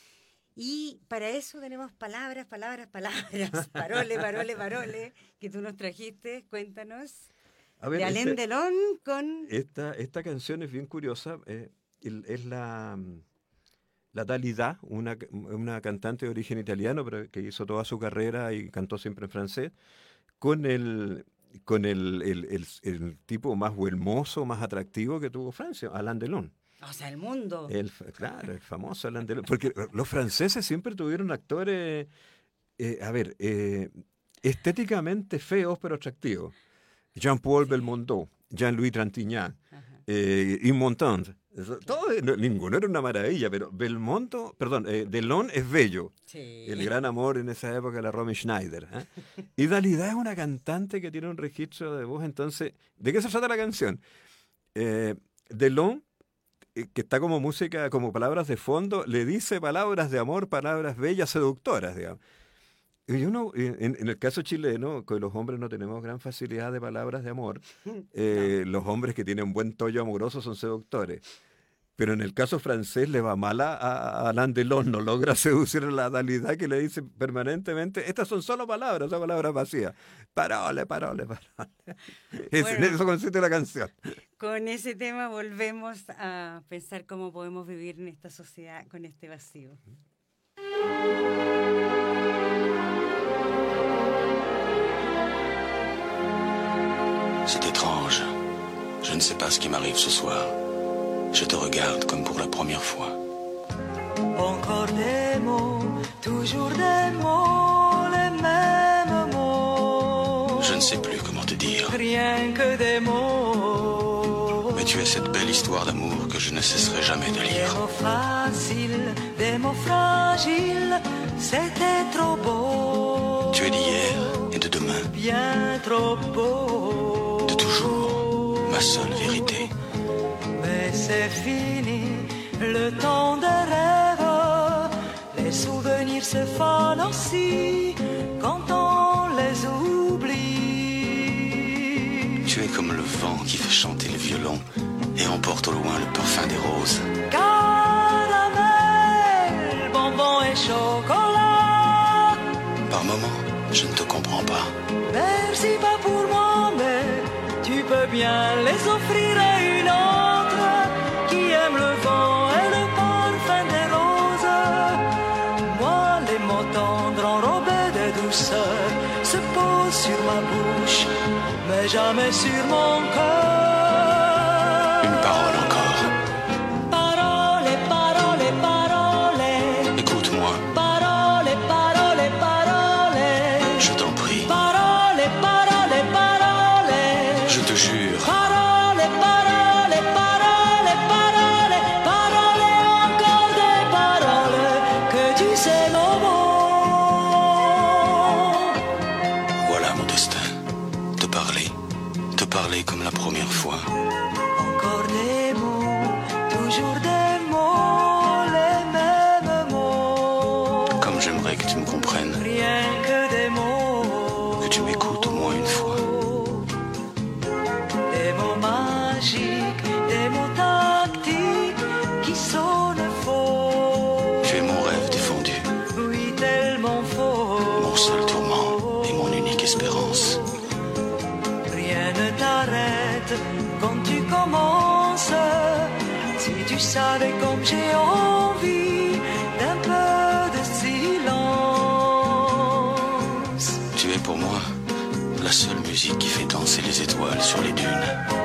Speaker 4: Y para eso tenemos palabras, palabras, palabras, parole, parole, parole, que tú nos trajiste, cuéntanos,
Speaker 5: A ver,
Speaker 4: de Alain
Speaker 5: este-
Speaker 4: Delon con...
Speaker 5: Esta, esta canción es bien curiosa. eh, el- es la, mm, la Dalida, una, ca- una cantante de origen italiano, pero que hizo toda su carrera y cantó siempre en francés, con el, con el, el, el- el tipo más hermoso, más atractivo que tuvo Francia, Alain Delon.
Speaker 4: O sea, el mundo.
Speaker 5: El, fa- claro, el famoso Alain Delon. Porque los franceses siempre tuvieron actores, eh, a ver, eh, estéticamente feos pero atractivos. Jean-Paul Belmondo, Jean-Louis Trintignant,
Speaker 4: Ajá.
Speaker 5: eh, Yves Montand, Eso, todo, no, ninguno era una maravilla, pero Belmondo, perdón, eh, Delon es bello.
Speaker 4: Sí.
Speaker 5: El gran amor en esa época de la Romy Schneider. ¿eh? Y Dalida es una cantante que tiene un registro de voz. Entonces, ¿de qué se trata la canción? Eh, Delon, eh, que está como música, como palabras de fondo, le dice palabras de amor, palabras bellas, seductoras, digamos. Y uno, en, en el caso chileno, que los hombres no tenemos gran facilidad de palabras de amor, eh, no. Los hombres que tienen buen tollo amoroso son seductores. Pero en el caso francés le va mal a, a Alain Delon, no logra seducir a la Dalida, que le dice permanentemente, estas son solo palabras, son palabras vacías. Parole, parole, parole. Es, bueno, eso consiste la canción.
Speaker 4: Con ese tema volvemos a pensar cómo podemos vivir en esta sociedad con este vacío.
Speaker 7: C'est étrange. Je ne sais pas ce qui m'arrive ce soir. Je te regarde comme pour la première fois.
Speaker 8: Encore des mots, toujours des mots, les mêmes mots.
Speaker 7: Je ne sais plus comment te dire.
Speaker 8: Rien que des mots.
Speaker 7: Mais tu es cette belle histoire d'amour que je ne cesserai jamais de lire.
Speaker 8: Des mots faciles, des mots fragiles, c'était trop beau.
Speaker 7: Tu es d'hier et de demain.
Speaker 8: Bien trop beau.
Speaker 7: De toujours, ma seule vérité.
Speaker 8: Mais c'est fini, le temps des rêves. Les souvenirs se fanent aussi quand on les oublie.
Speaker 7: Tu es comme le vent qui fait chanter le violon et emporte au loin le parfum des roses.
Speaker 8: Caramel, bonbons et chocolat.
Speaker 7: Par moments, je ne te comprends pas.
Speaker 8: Merci pas pour moi, mais tu peux bien les offrir à une autre qui aime le vent et le parfum des roses. Moi, les mots tendres enrobés de douceur se posent sur ma bouche, mais jamais sur mon cœur.
Speaker 7: Une parole encore.
Speaker 8: Parole, parole, parole.
Speaker 7: Écoute-moi.
Speaker 8: Parole, parole, parole.
Speaker 7: Je t'en prie.
Speaker 8: Parole, parole, parole.
Speaker 7: Je te jure.
Speaker 8: Parole, parole, parole, parole. Parole, encore des paroles que tu sais nos mots.
Speaker 7: Voilà mon destin. Te parler. Te parler comme la première fois.
Speaker 8: Encore des mots, toujours des mots, les mêmes mots.
Speaker 7: Comme j'aimerais que tu me comprennes.
Speaker 8: Rien que des mots.
Speaker 7: Que tu m'écoutes au moins une fois.
Speaker 8: Des mots magiques, des mots tactiques qui sonnent faux.
Speaker 7: Tu es mon rêve défendu.
Speaker 8: Oui, tellement faux.
Speaker 7: Mon seul tourment et mon unique espérance.
Speaker 8: Rien ne t'arrête quand tu commences. Si tu savais comme j'ai envie d'un peu de silence.
Speaker 7: Tu es pour moi la seule musique qui fait danser les étoiles sur les dunes.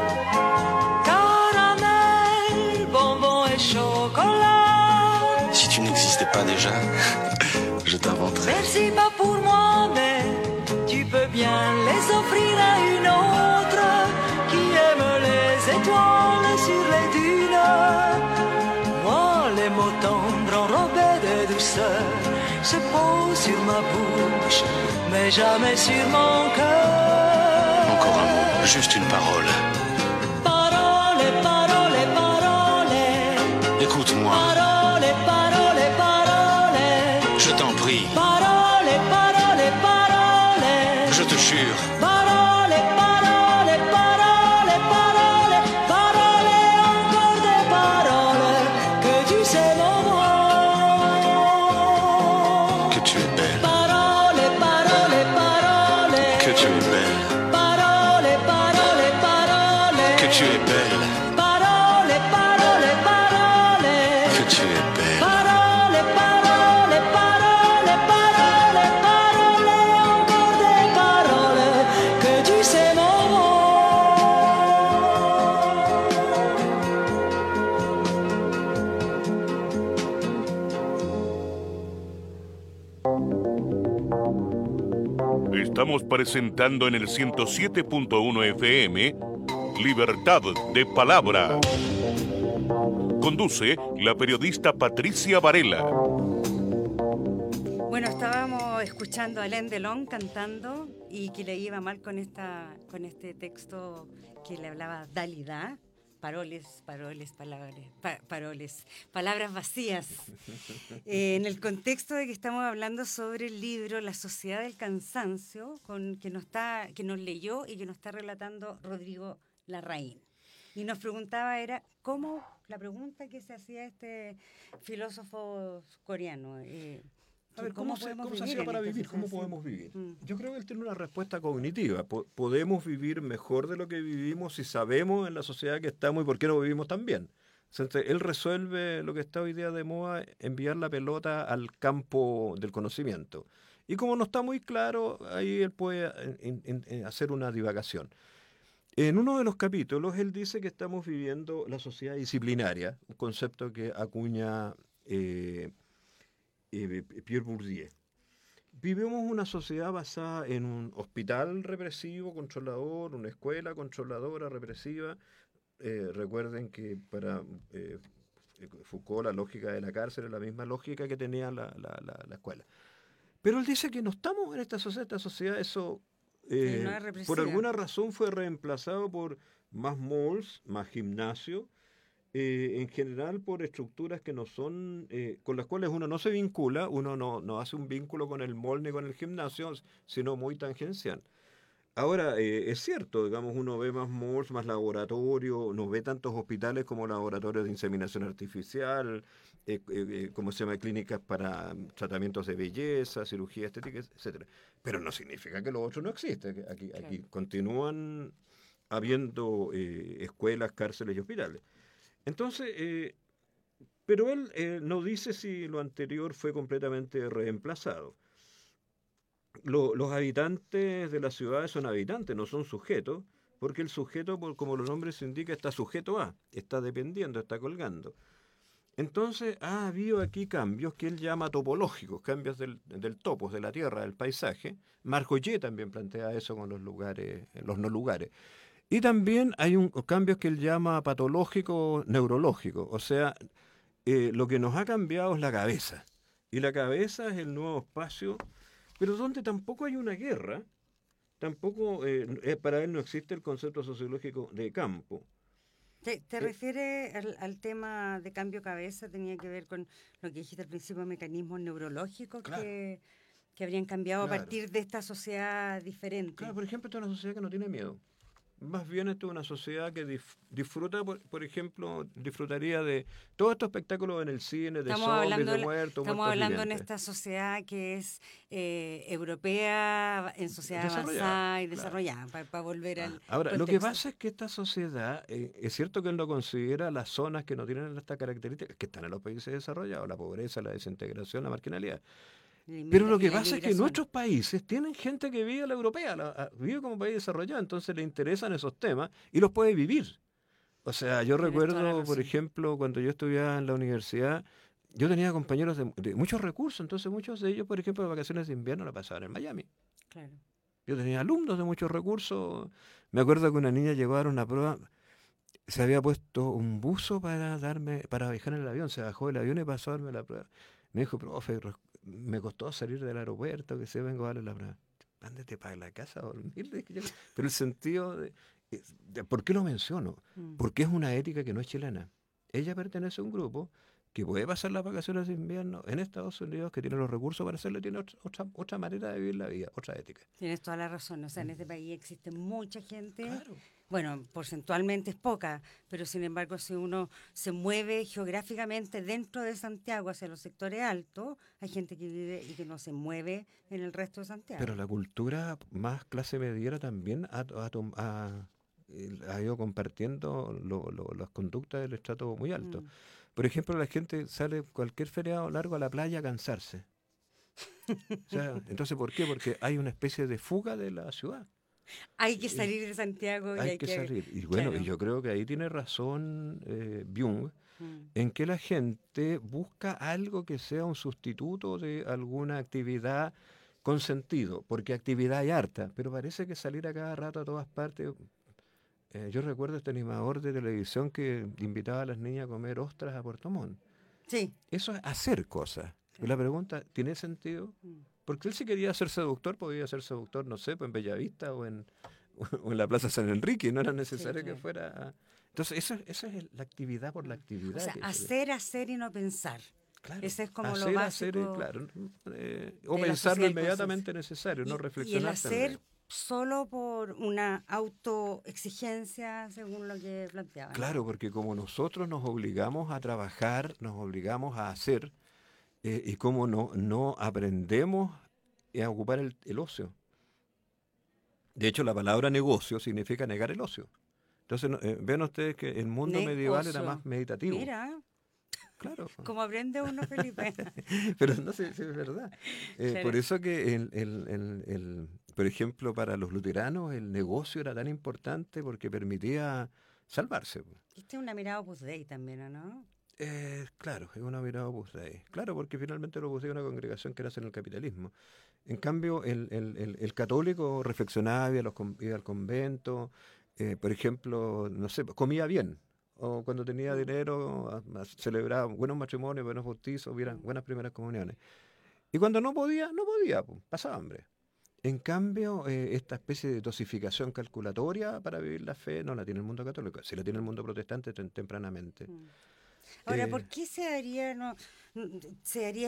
Speaker 8: Caramel, bonbons et chocolat.
Speaker 7: Si tu n'existais pas déjà, je t'inventerais.
Speaker 8: Merci pas pour moi, mais tu peux bien les offrir à une autre qui aime les étoiles sur les dunes. Moi, les mots tendres enrobés de douceur se posent sur ma bouche, mais jamais sur mon cœur.
Speaker 7: Encore un mot, juste une parole.
Speaker 8: Parole, parole, parole.
Speaker 7: Écoute-moi.
Speaker 8: Parole, parole, parole.
Speaker 7: Je t'en prie.
Speaker 8: Parole, parole, parole.
Speaker 7: Je te jure.
Speaker 8: Parole, parole, parole, parole. Parole, encore des paroles que tu sais mon mot.
Speaker 7: Que tu es belle.
Speaker 8: Parole, parole, parole.
Speaker 7: Que tu es belle.
Speaker 8: Parole, parole, parole.
Speaker 7: Que tu es belle.
Speaker 8: Parole, parole, parole.
Speaker 7: Que tu es belle.
Speaker 8: Parole, parole, parole, parole, parole, encore des paroles que tu sais mon
Speaker 1: Estamos presentando en el ciento siete punto uno F M Libertad de Palabra. Conduce la periodista Patricia Varela.
Speaker 4: Bueno, estábamos escuchando a Alain Delon cantando y que le iba mal con esta con este texto que le hablaba Dalida. Paroles, paroles, palabras, pa, paroles, palabras vacías. Eh, en el contexto de que estamos hablando sobre el libro La Sociedad del Cansancio, con, que, nos está, que nos leyó y que nos está relatando Rodrigo Larraín. Y nos preguntaba, era, ¿cómo? La pregunta que se hacía este filósofo coreano. Eh,
Speaker 5: A ver, ¿cómo, se, cómo se hacía
Speaker 4: en
Speaker 5: para
Speaker 4: esta
Speaker 5: vivir? ¿Cómo
Speaker 4: situación?
Speaker 5: podemos vivir?
Speaker 4: Mm.
Speaker 5: Yo creo que él tiene una respuesta cognitiva. Po- podemos vivir mejor de lo que vivimos si sabemos en la sociedad que estamos y por qué no vivimos tan bien. Entonces, él resuelve lo que está hoy día de moda, enviar la pelota al campo del conocimiento. Y como no está muy claro, ahí él puede en, en, en hacer una divagación. En uno de los capítulos, él dice que estamos viviendo la sociedad disciplinaria, un concepto que acuña eh, eh, Pierre Bourdieu. Vivimos una sociedad basada en un hospital represivo, controlador, una escuela controladora, represiva. Eh, recuerden que para eh, Foucault la lógica de la cárcel es la misma lógica que tenía la, la, la, la escuela. Pero él dice que no estamos en esta sociedad, esta sociedad eso eh,
Speaker 4: Sí, no es represiva.
Speaker 5: por alguna razón fue reemplazado por más malls, más gimnasio, eh, en general por estructuras que no son, eh, con las cuales uno no se vincula, uno no, no hace un vínculo con el mall ni con el gimnasio, sino muy tangencial. Ahora, eh, es cierto, digamos, uno ve más malls, más laboratorio, no ve tantos hospitales como laboratorios de inseminación artificial, eh, eh, como se llama, clínicas para tratamientos de belleza, cirugía estética, etcétera. Pero no significa que lo otro no existe. que Aquí,
Speaker 4: Claro.
Speaker 5: aquí continúan habiendo eh, escuelas, cárceles y hospitales. Entonces, eh, pero él eh, no dice si lo anterior fue completamente reemplazado. Lo- los habitantes de las ciudades son habitantes, no son sujetos, porque el sujeto, por- como los nombres indican, está sujeto a, está dependiendo, está colgando. Entonces ha habido aquí cambios que él llama topológicos, cambios del, del topos, de la tierra, del paisaje. Marcollé también plantea eso con los lugares, los no lugares. Y también hay un cambios que él llama patológico neurológico, o sea, eh, lo que nos ha cambiado es la cabeza. Y la cabeza es el nuevo espacio, pero donde tampoco hay una guerra, tampoco, eh, eh, para él no existe el concepto sociológico de campo.
Speaker 4: ¿Te, te
Speaker 5: Eh,
Speaker 4: refieres al, al tema de cambio cabeza? ¿Tenía que ver con lo que dijiste al principio, mecanismos neurológicos
Speaker 5: Claro.
Speaker 4: que, que habrían cambiado
Speaker 5: Claro.
Speaker 4: a partir de esta sociedad diferente?
Speaker 5: Claro, por ejemplo, esta es una sociedad que no tiene miedo. Más bien esto es una sociedad que dif- disfruta, por, por ejemplo, disfrutaría de todo estos espectáculos en el cine, de
Speaker 4: Estamos
Speaker 5: zombies,
Speaker 4: hablando,
Speaker 5: de
Speaker 4: la-
Speaker 5: muertos,
Speaker 4: estamos
Speaker 5: muertos
Speaker 4: hablando en
Speaker 5: vivientes.
Speaker 4: esta sociedad que es eh, europea, en sociedad
Speaker 5: Desarrollada,
Speaker 4: avanzada y
Speaker 5: claro.
Speaker 4: desarrollada, para volver
Speaker 5: Ah,
Speaker 4: al
Speaker 5: Ahora, lo que
Speaker 4: contexto.
Speaker 5: pasa es que esta sociedad, eh, es cierto que él no considera las zonas que no tienen estas características, que están en los países desarrollados, la pobreza, la desintegración, la marginalidad.
Speaker 4: La inmigra-
Speaker 5: Pero lo
Speaker 4: y
Speaker 5: que
Speaker 4: la
Speaker 5: pasa es que
Speaker 4: inmigración.
Speaker 5: nuestros países tienen gente que vive a la europea, la- a- vive como país desarrollado, entonces le interesan esos temas y los puede vivir. O sea, yo
Speaker 4: Tienes toda la
Speaker 5: recuerdo, por
Speaker 4: razón.
Speaker 5: ejemplo, cuando yo estudiaba en la universidad, yo tenía compañeros de, de muchos recursos, entonces muchos de ellos, por ejemplo, de vacaciones de invierno la pasaban en Miami.
Speaker 4: Claro.
Speaker 5: Yo tenía alumnos de muchos recursos. Me acuerdo que una niña llegó a dar una prueba, se había puesto un buzo para darme, para viajar en el avión, se bajó del avión y pasó a darme la prueba. Me dijo, profe, res- me costó salir del aeropuerto, que se vengo a darle la prueba. Ándate para la casa a dormir. le dije yo. Pero el sentido de, de- ¿por qué lo menciono?
Speaker 4: Mm.
Speaker 5: Porque es una ética que no es chilena. Ella pertenece a un grupo que puede pasar las vacaciones de invierno en Estados Unidos, que tiene los recursos para hacerlo, tiene otra, otra, otra manera de vivir la vida, otra ética.
Speaker 4: Tienes toda la razón. O sea, en este país existe mucha gente.
Speaker 5: Claro.
Speaker 4: Bueno, porcentualmente es poca, pero sin embargo, si uno se mueve geográficamente dentro de Santiago hacia los sectores altos, hay gente que vive y que no se mueve en el resto de Santiago.
Speaker 5: Pero la cultura más clase mediera también ha, ha, tom- ha- eh, ha ido compartiendo lo- lo- las conductas del estrato muy alto.
Speaker 4: Mm.
Speaker 5: Por ejemplo, la gente sale cualquier feriado largo a la playa a cansarse. O sea, entonces, ¿por qué? Porque hay una especie de fuga de la ciudad.
Speaker 4: Hay que salir de Santiago y
Speaker 5: Hay
Speaker 4: hay
Speaker 5: que
Speaker 4: que
Speaker 5: salir. Y bueno,
Speaker 4: claro.
Speaker 5: y yo creo que ahí tiene razón eh, Byung,
Speaker 4: Mm.
Speaker 5: en que la gente busca algo que sea un sustituto de alguna actividad con sentido, porque actividad hay harta, pero parece que salir a cada rato a todas partes Eh, yo recuerdo este animador de televisión que invitaba a las niñas a comer ostras a Puerto Montt.
Speaker 4: Sí.
Speaker 5: Eso es hacer cosas.
Speaker 4: Sí.
Speaker 5: Y la pregunta, ¿tiene sentido?
Speaker 4: Mm.
Speaker 5: Porque él si quería ser seductor, podía ser seductor, no sé, pues en Bellavista o en, o en la Plaza San Enrique, no era necesario
Speaker 4: Sí,
Speaker 5: que
Speaker 4: claro.
Speaker 5: fuera... Entonces, eso, eso es el- la actividad por la actividad.
Speaker 4: O sea,
Speaker 5: que se-
Speaker 4: hacer, hacer y no pensar.
Speaker 5: Claro,
Speaker 4: Ese es como
Speaker 5: hacer,
Speaker 4: lo
Speaker 5: hacer,
Speaker 4: básico.
Speaker 5: claro, eh, o
Speaker 4: de la
Speaker 5: pensar lo
Speaker 4: sociedad
Speaker 5: inmediatamente necesario,
Speaker 4: Y,
Speaker 5: no
Speaker 4: y el
Speaker 5: reflexionar.
Speaker 4: hacer
Speaker 5: también.
Speaker 4: solo por una autoexigencia, según lo que planteaba. ¿no?
Speaker 5: Claro, porque como nosotros nos obligamos a trabajar, nos obligamos a hacer, eh, y como no, no aprendemos a ocupar el, el ocio. De hecho, la palabra negocio significa negar el ocio. Entonces, no- eh, ven ustedes que el mundo medieval era
Speaker 4: Negocio.
Speaker 5: más meditativo.
Speaker 4: Mira,
Speaker 5: Claro.
Speaker 4: como aprende uno, Felipe.
Speaker 5: Pero no sé si es verdad. Eh,
Speaker 4: Claro.
Speaker 5: Por eso que, el, el- el- el- por ejemplo, para los luteranos el negocio era tan importante porque permitía salvarse. po.
Speaker 4: Este es una mirada Opus Dei también, ¿o no?
Speaker 5: Eh, claro, es una mirada Opus Dei. Claro, porque finalmente lo Opus Dei es una congregación que nace en el capitalismo. En cambio, el, el- el- el católico reflexionaba, iba, a los con- iba al convento, eh, por ejemplo, no sé, comía bien. O cuando tenía
Speaker 4: Mm.
Speaker 5: dinero, a- a- celebraba buenos matrimonios, buenos bautizos, hubiera
Speaker 4: Mm.
Speaker 5: buenas primeras comuniones. Y cuando no podía, no podía, po, pasaba hambre. En cambio, eh, esta especie de dosificación calculatoria para vivir la fe no la tiene el mundo católico, sí la tiene el mundo protestante tem- tempranamente.
Speaker 4: Mm. Ahora,
Speaker 5: Eh,
Speaker 4: ¿por qué se daría, no, n- se daría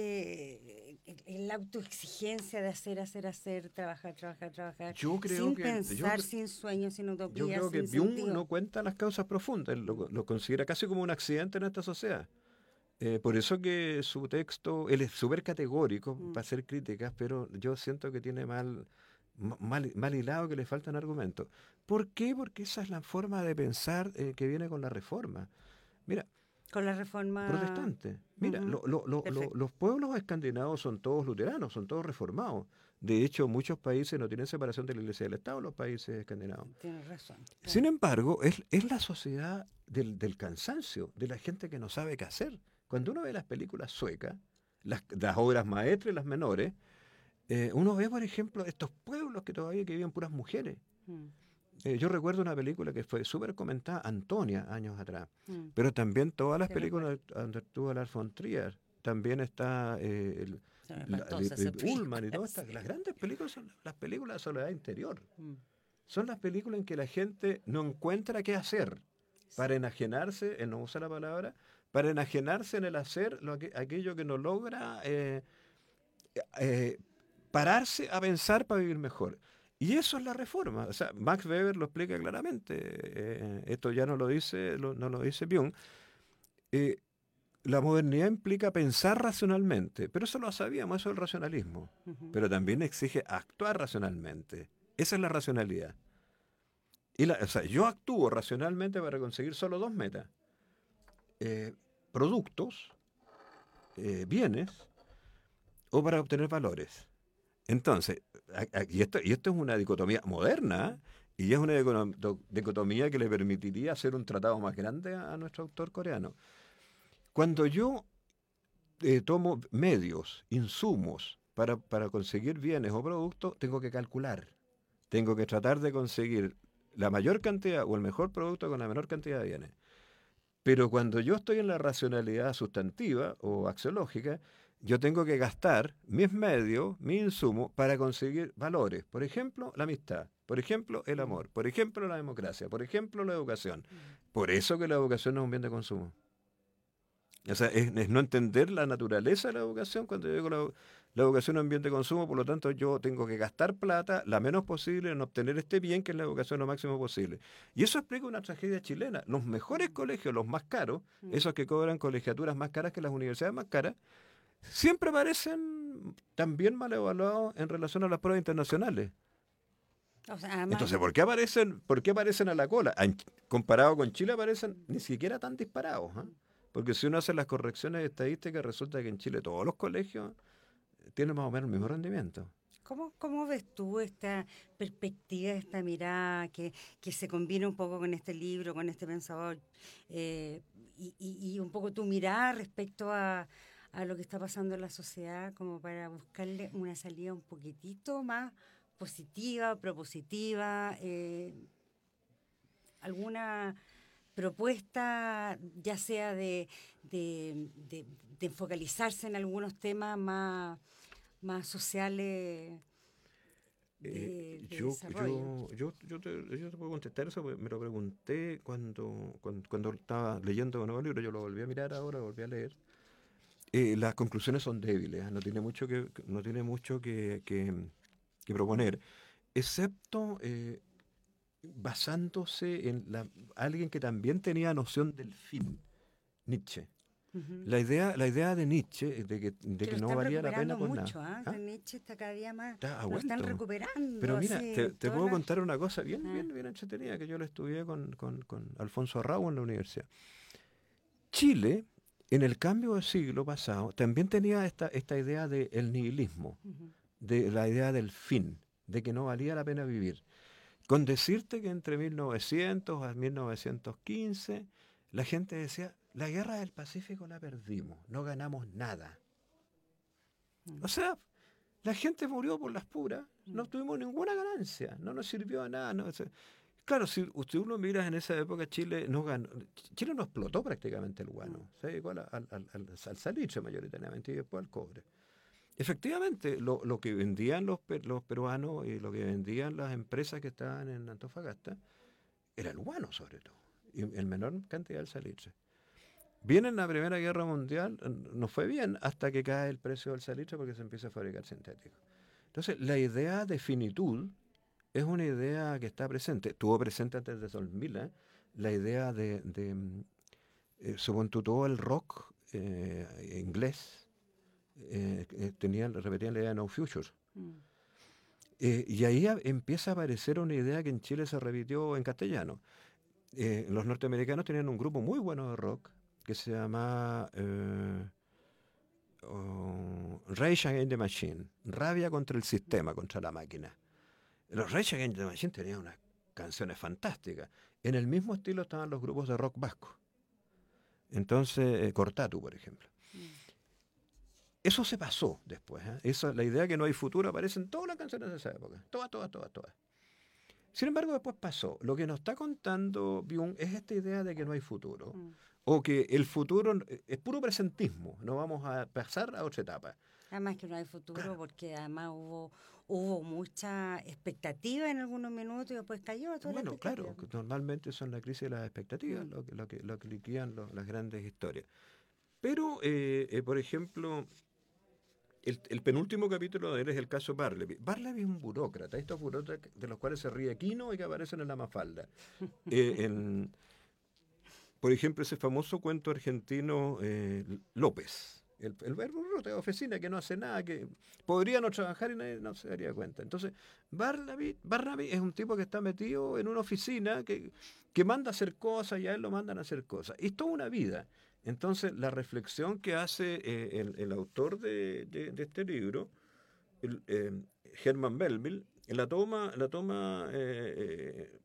Speaker 4: este, el- la autoexigencia de hacer, hacer, hacer, trabajar, trabajar, trabajar,
Speaker 5: Yo creo
Speaker 4: sin
Speaker 5: que-
Speaker 4: pensar,
Speaker 5: yo cre-
Speaker 4: sin sueños, sin utopía,
Speaker 5: Yo creo que
Speaker 4: sin
Speaker 5: Jung
Speaker 4: sentido?
Speaker 5: no cuenta las causas profundas, él lo, lo considera casi como un accidente en esta sociedad. Eh, por eso que su texto, él es súper categórico
Speaker 4: Mm.
Speaker 5: para hacer críticas, pero yo siento que tiene mal, ma- mal, mal hilado, que le faltan argumentos. ¿Por qué? Porque esa es la forma de pensar eh, que viene con la reforma. Mira,
Speaker 4: Con la reforma
Speaker 5: protestante. Mira,
Speaker 4: Ujú,
Speaker 5: lo- lo- lo- lo-
Speaker 4: perfecto.
Speaker 5: los pueblos escandinavos son todos luteranos, son todos reformados. De hecho, muchos países no tienen separación de la iglesia y del Estado, los países escandinavos.
Speaker 4: Tienes razón. claro.
Speaker 5: Sin embargo, es, es la sociedad del, del cansancio, de la gente que no sabe qué hacer. Cuando uno ve las películas suecas, las, las obras maestras y las menores, eh, uno ve, por ejemplo, estos pueblos que todavía que viven puras mujeres.
Speaker 4: Mm,
Speaker 5: Eh, yo recuerdo una película que fue súper comentada, Antonia, años atrás.
Speaker 4: mm.
Speaker 5: Pero también todas las
Speaker 4: Sí, me
Speaker 5: películas donde estuvo Lars von Trier. También está eh, el,
Speaker 4: Se me
Speaker 5: la-
Speaker 4: faltó
Speaker 5: de-
Speaker 4: esa
Speaker 5: de
Speaker 4: película,
Speaker 5: Ullman y todas estas.
Speaker 4: sí.
Speaker 5: Las grandes películas son las películas de soledad interior.
Speaker 4: Mm.
Speaker 5: Son las películas en que la gente no encuentra qué hacer para enajenarse, él no usa la palabra, para enajenarse en el hacer lo que- aquello que no logra eh, eh, pararse a pensar para vivir mejor. Y eso es la reforma. O sea, Max Weber lo explica claramente. eh, esto ya no lo dice, lo- no lo dice Jung. Eh, la modernidad implica pensar racionalmente, pero eso lo sabíamos, eso es el racionalismo.
Speaker 4: Ujú.
Speaker 5: Pero también exige actuar racionalmente. Esa es la racionalidad. Y la- o sea, yo actúo racionalmente para conseguir solo dos metas. Eh, productos, eh, bienes, o para obtener valores. Entonces, a- a- y, esto, y esto es una dicotomía moderna, ¿eh? Y es una dicono- do- dicotomía que le permitiría hacer un tratado más grande a, a nuestro autor coreano. Cuando yo eh, tomo medios, insumos, para, para conseguir bienes o productos, tengo que calcular. Tengo que tratar de conseguir la mayor cantidad o el mejor producto con la menor cantidad de bienes. Pero cuando yo estoy en la racionalidad sustantiva o axiológica, yo tengo que gastar mis medios, mis insumos, para conseguir valores. Por ejemplo, la amistad. Por ejemplo, el amor. Por ejemplo, la democracia. Por ejemplo, la educación. Por eso que la educación no es un bien de consumo. O sea, es, es no entender la naturaleza de la educación. Cuando yo digo la, la educación es un bien de consumo, por lo tanto yo tengo que gastar plata la menos posible en obtener este bien, que es la educación lo máximo posible. Y eso explica una tragedia chilena. Los mejores colegios, los más caros, esos que cobran colegiaturas más caras que las universidades más caras, siempre parecen también mal evaluados en relación a las pruebas internacionales.
Speaker 4: O sea, además-
Speaker 5: Entonces, ¿por qué aparecen, por qué aparecen a la cola? En- comparado con Chile aparecen ni siquiera tan disparados. ¿eh? Porque si uno hace las correcciones estadísticas, resulta que en Chile todos los colegios tienen más o menos el mismo rendimiento.
Speaker 4: ¿Cómo, ¿Cómo ves tú esta perspectiva, esta mirada que, que se combina un poco con este libro, con este pensador, eh, y, y- y un poco tu mirada respecto a, a lo que está pasando en la sociedad, como para buscarle una salida un poquitito más positiva, propositiva, eh, alguna propuesta, ya sea de, de, de, de focalizarse en algunos temas más, más sociales de,
Speaker 5: Eh,
Speaker 4: de
Speaker 5: yo,
Speaker 4: desarrollo?
Speaker 5: yo, yo, yo, te, yo te puedo contestar eso, porque me lo pregunté cuando, cuando, cuando estaba leyendo un nuevo libro, yo lo volví a mirar ahora, lo volví a leer. Eh, las conclusiones son débiles, ¿eh? no tiene mucho que, no tiene mucho que, que, que proponer, excepto eh, basándose en la, alguien que también tenía noción del fin, Nietzsche.
Speaker 4: Ujú.
Speaker 5: La idea, la idea de Nietzsche de que, de
Speaker 4: Que
Speaker 5: que
Speaker 4: lo
Speaker 5: no
Speaker 4: están
Speaker 5: valía la
Speaker 4: recuperando
Speaker 5: pena por
Speaker 4: mucho,
Speaker 5: nada.
Speaker 4: ¿ah?
Speaker 5: ¿Ah?
Speaker 4: De Nietzsche está cada día más.
Speaker 5: Está a
Speaker 4: Lo están
Speaker 5: vuelto.
Speaker 4: recuperando.
Speaker 5: Pero mira,
Speaker 4: así,
Speaker 5: te, te
Speaker 4: todas
Speaker 5: puedo
Speaker 4: las-
Speaker 5: contar una cosa bien,
Speaker 4: Ah.
Speaker 5: bien, bien entretenida que yo lo estudié con, con, con Alfonso Arrau en la universidad. Chile, en el cambio de siglo pasado, también tenía esta, esta idea del nihilismo,
Speaker 4: Ujú.
Speaker 5: de la idea del fin, de que no valía la pena vivir. Con decirte que entre mil novecientos a mil novecientos quince, la gente decía, la guerra del Pacífico la perdimos, no ganamos nada.
Speaker 4: Mm.
Speaker 5: O sea, la gente murió por las puras, no tuvimos ninguna ganancia, no nos sirvió a nada. No, o sea, claro, si, si uno mira en esa época, Chile no ganó, Chile no explotó prácticamente el guano, se dedicó al, al, al, al, al salitre mayoritariamente y después al cobre. Efectivamente, lo, lo que vendían los, per- los peruanos y lo que vendían las empresas que estaban en Antofagasta era el guano sobre todo, y en menor cantidad el salitre. Viene en la Primera Guerra Mundial, n- no fue bien hasta que cae el precio del salitre porque se empieza a fabricar sintético. Entonces, la idea de finitud es una idea que está presente. Estuvo presente antes de dos mil, ¿eh? La idea de, de mm, eh, supongo tú, todo el rock eh, inglés, eh, eh, tenían, repetían la idea de No Future.
Speaker 4: Mm.
Speaker 5: Eh, y ahí a- empieza a aparecer una idea que en Chile se repitió en castellano. Eh, los norteamericanos tenían un grupo muy bueno de rock que se llama eh, oh, Rage Against the Machine, rabia contra el sistema, contra la máquina. Los Rage Against the Machine tenían unas canciones fantásticas. En el mismo estilo estaban los grupos de rock vasco. Entonces, eh, Cortatu, por ejemplo. Eso se pasó después. ¿eh? Eso, la idea que no hay futuro aparece en todas las canciones de esa época. Todas, todas, todas, todas. Sin embargo, después pasó. Lo que nos está contando Byung es esta idea de que no hay futuro.
Speaker 4: Mm.
Speaker 5: O que el futuro eh, es puro presentismo. No vamos a pasar a otra etapa.
Speaker 4: Además que no hay futuro
Speaker 5: Claro.
Speaker 4: porque además hubo hubo mucha expectativa en algunos minutos y después cayó toda
Speaker 5: Bueno,
Speaker 4: la
Speaker 5: claro,
Speaker 4: expectativa.
Speaker 5: que normalmente son la crisis de las expectativas
Speaker 4: Mm.
Speaker 5: lo, que, lo, que, lo que liquidan lo- las grandes historias. Pero, eh, eh, por ejemplo, el, el penúltimo capítulo de él es el caso Barleby. Barleby es un burócrata, estos burócratas de los cuales se ríe Quino y que aparecen en la Mafalda. Eh, en, por ejemplo, ese famoso cuento argentino eh, López, el, el burócrata de oficina que no hace nada, que podría no trabajar y nadie no se daría cuenta. Entonces, Barnaby, Barnaby es un tipo que está metido en una oficina que, que manda a hacer cosas y a él lo mandan a hacer cosas. Y es toda una vida. Entonces, la reflexión que hace eh, el, el autor de, de- de este libro, el, eh, Herman Melville, la toma, la toma eh,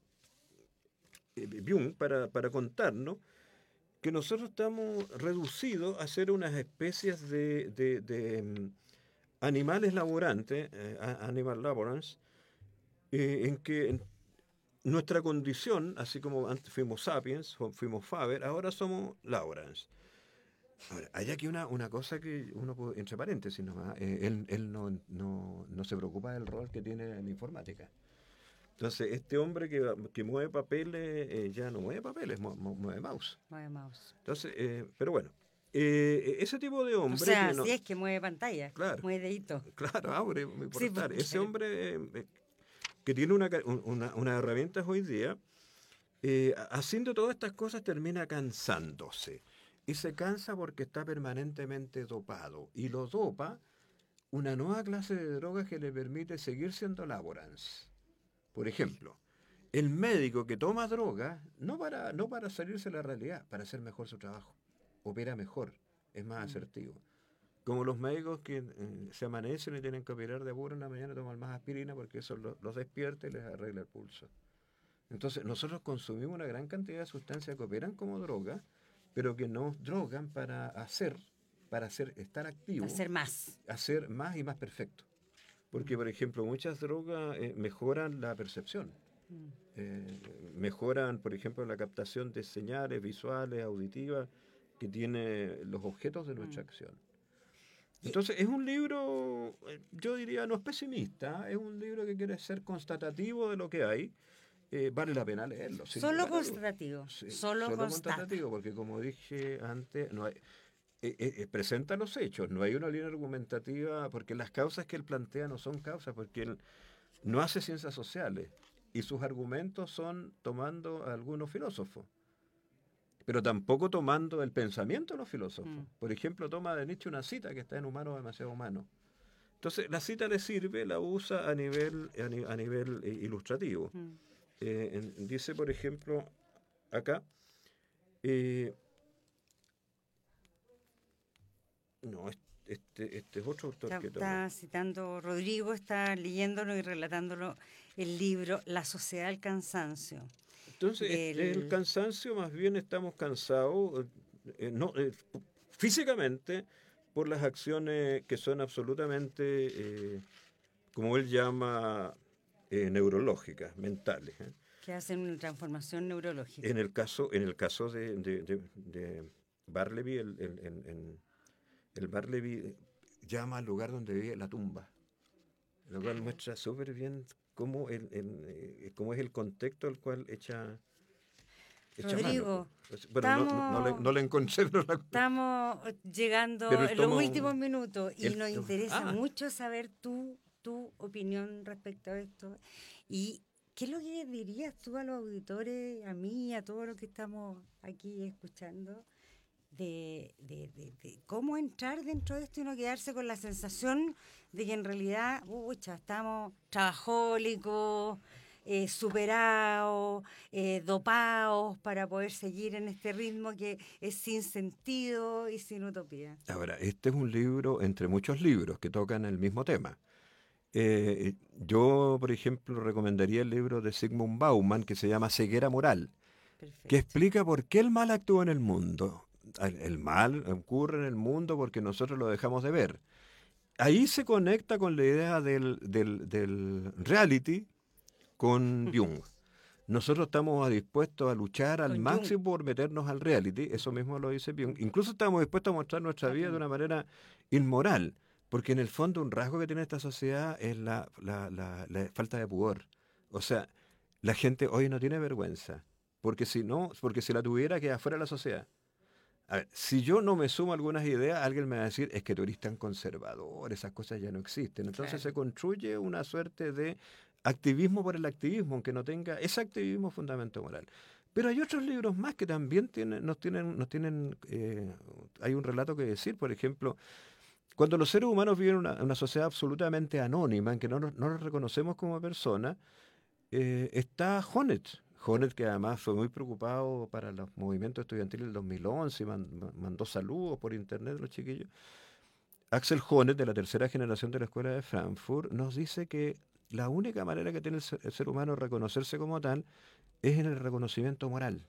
Speaker 5: eh, Byung para, para contarnos que nosotros estamos reducidos a ser unas especies de, de- de, mm, animales laborantes, eh, a- animal laborants, eh, en que en nuestra condición, así como antes fuimos sapiens, fu- fuimos faber, ahora somos laborans. Ahora, hay aquí una, una cosa que uno puede, entre paréntesis nomás, eh, él, él no, no, no se preocupa del rol que tiene en la informática. Entonces, este hombre que, que mueve papeles, eh, ya no mueve papeles, mu- mu- mueve mouse.
Speaker 4: Mueve mouse.
Speaker 5: Entonces, eh, pero bueno, eh, ese tipo de
Speaker 4: O
Speaker 5: hombre
Speaker 4: sea,
Speaker 5: que no-
Speaker 4: si es que mueve pantalla,
Speaker 5: Claro.
Speaker 4: mueve dedito.
Speaker 5: claro, abre, muy
Speaker 4: Sí,
Speaker 5: portar.
Speaker 4: porque-
Speaker 5: Ese hombre eh, eh, que tiene una, ca- un- una, unas herramientas hoy día, eh, ha- haciendo todas estas cosas termina cansándose. Y se cansa porque está permanentemente dopado. Y lo dopa una nueva clase de droga que le permite seguir siendo laborans. Por ejemplo, el médico que toma droga, no para, no para salirse de la realidad, para hacer mejor su trabajo. Opera mejor, es más asertivo. Como los médicos que eh, se amanecen y tienen que operar de apuro en la mañana, toman más aspirina porque eso lo- los despierta y les arregla el pulso. Entonces, nosotros consumimos una gran cantidad de sustancias que operan como droga, pero que nos drogan para hacer, para hacer, estar activo,
Speaker 4: Hacer más.
Speaker 5: hacer más y más perfecto. Porque, por ejemplo, muchas drogas eh, mejoran la percepción.
Speaker 4: Mm.
Speaker 5: Eh, mejoran, por ejemplo, la captación de señales visuales, auditivas, que tiene los objetos de nuestra
Speaker 4: Mm.
Speaker 5: acción. Entonces, es un libro, eh, yo diría, no es pesimista, es un libro que quiere ser constatativo de lo que hay. Eh, vale la pena leerlo. sin
Speaker 4: Solo
Speaker 5: lugar a dudas.
Speaker 4: constatativo,
Speaker 5: Sí,
Speaker 4: solo
Speaker 5: solo
Speaker 4: constata.
Speaker 5: constatativo, porque como dije antes, no hay, eh, eh, presenta los hechos, no hay una línea argumentativa, porque las causas que él plantea no son causas, porque él no hace ciencias sociales, y sus argumentos son tomando a algunos filósofos, pero tampoco tomando el pensamiento de los filósofos.
Speaker 4: Mm.
Speaker 5: Por ejemplo, toma de Nietzsche una cita que está en Humano demasiado humano. Entonces, la cita le sirve, la usa a nivel, a, ni- a nivel eh, ilustrativo.
Speaker 4: Mm.
Speaker 5: Eh, en- dice, por ejemplo, acá, eh, no, es- este, este es otro autor
Speaker 4: Está,
Speaker 5: que toma.
Speaker 4: está citando Rodrigo, está leyéndolo y relatándolo el libro La sociedad del cansancio.
Speaker 5: Entonces,
Speaker 4: del-
Speaker 5: el cansancio, más bien estamos cansados, eh, no, eh, físicamente, por las acciones que son absolutamente, eh, como él llama, eh, neurológicas, mentales. ¿eh?
Speaker 4: Que hacen una transformación neurológica.
Speaker 5: En el caso, en el caso de, de, de, de Barleby, el, el, el, el- el Barleby llama al lugar donde vive la tumba, lo cual muestra súper bien cómo, el, el, eh, cómo es el contexto al cual echa, echa
Speaker 4: Rodrigo,
Speaker 5: mano. Pues, bueno, no, no, no le, no le encontré. No la-
Speaker 4: Estamos llegando
Speaker 5: Pero
Speaker 4: en
Speaker 5: tomo-
Speaker 4: los últimos minutos y
Speaker 5: el
Speaker 4: nos
Speaker 5: tomo-
Speaker 4: interesa
Speaker 5: ah.
Speaker 4: mucho saber tu, tu opinión respecto a esto. ¿Y qué es lo que dirías tú a los auditores, a mí, a todos los que estamos aquí escuchando, de, de, de- de cómo entrar dentro de esto y no quedarse con la sensación de que en realidad, pucha, estamos trabajólicos, eh, superados, eh, dopados para poder seguir en este ritmo que es sin sentido y sin utopía?
Speaker 5: Ahora, este es un libro entre muchos libros que tocan el mismo tema. Eh, yo, por ejemplo, recomendaría el libro de Zygmunt Bauman que se llama Ceguera Moral, que
Speaker 4: Perfecto.
Speaker 5: explica por qué el mal actúa en el mundo. El el mal ocurre en el mundo porque nosotros lo dejamos de ver. Ahí se conecta con la idea del, del, del reality con Jung. Nosotros estamos dispuestos a luchar al
Speaker 4: Con Jung.
Speaker 5: máximo por meternos al reality, eso mismo lo dice Jung. Incluso estamos dispuestos a mostrar nuestra vida de una manera inmoral, porque en el fondo un rasgo que tiene esta sociedad es la, la, la, la falta de pudor. O sea, la gente hoy no tiene vergüenza, porque si no, porque si la tuviera queda fuera de la sociedad. A ver, si yo no me sumo a algunas ideas, alguien me va a decir, es que tú eres tan conservador, esas cosas ya no existen. Entonces
Speaker 4: Claro.
Speaker 5: se construye una suerte de activismo por el activismo, aunque no tenga ese activismo fundamento moral. Pero hay otros libros más que también tienen, nos tienen, nos tienen eh, hay un relato que decir, por ejemplo, cuando los seres humanos viven en una, una sociedad absolutamente anónima, en que no nos, no nos reconocemos como personas, eh, está Honneth. Honneth, que además fue muy preocupado para los movimientos estudiantiles del dos mil once y man- man- mandó saludos por internet a los chiquillos. Axel Honneth, de la tercera generación de la Escuela de Frankfurt, nos dice que la única manera que tiene el ser, el ser humano de reconocerse como tal es en el reconocimiento moral.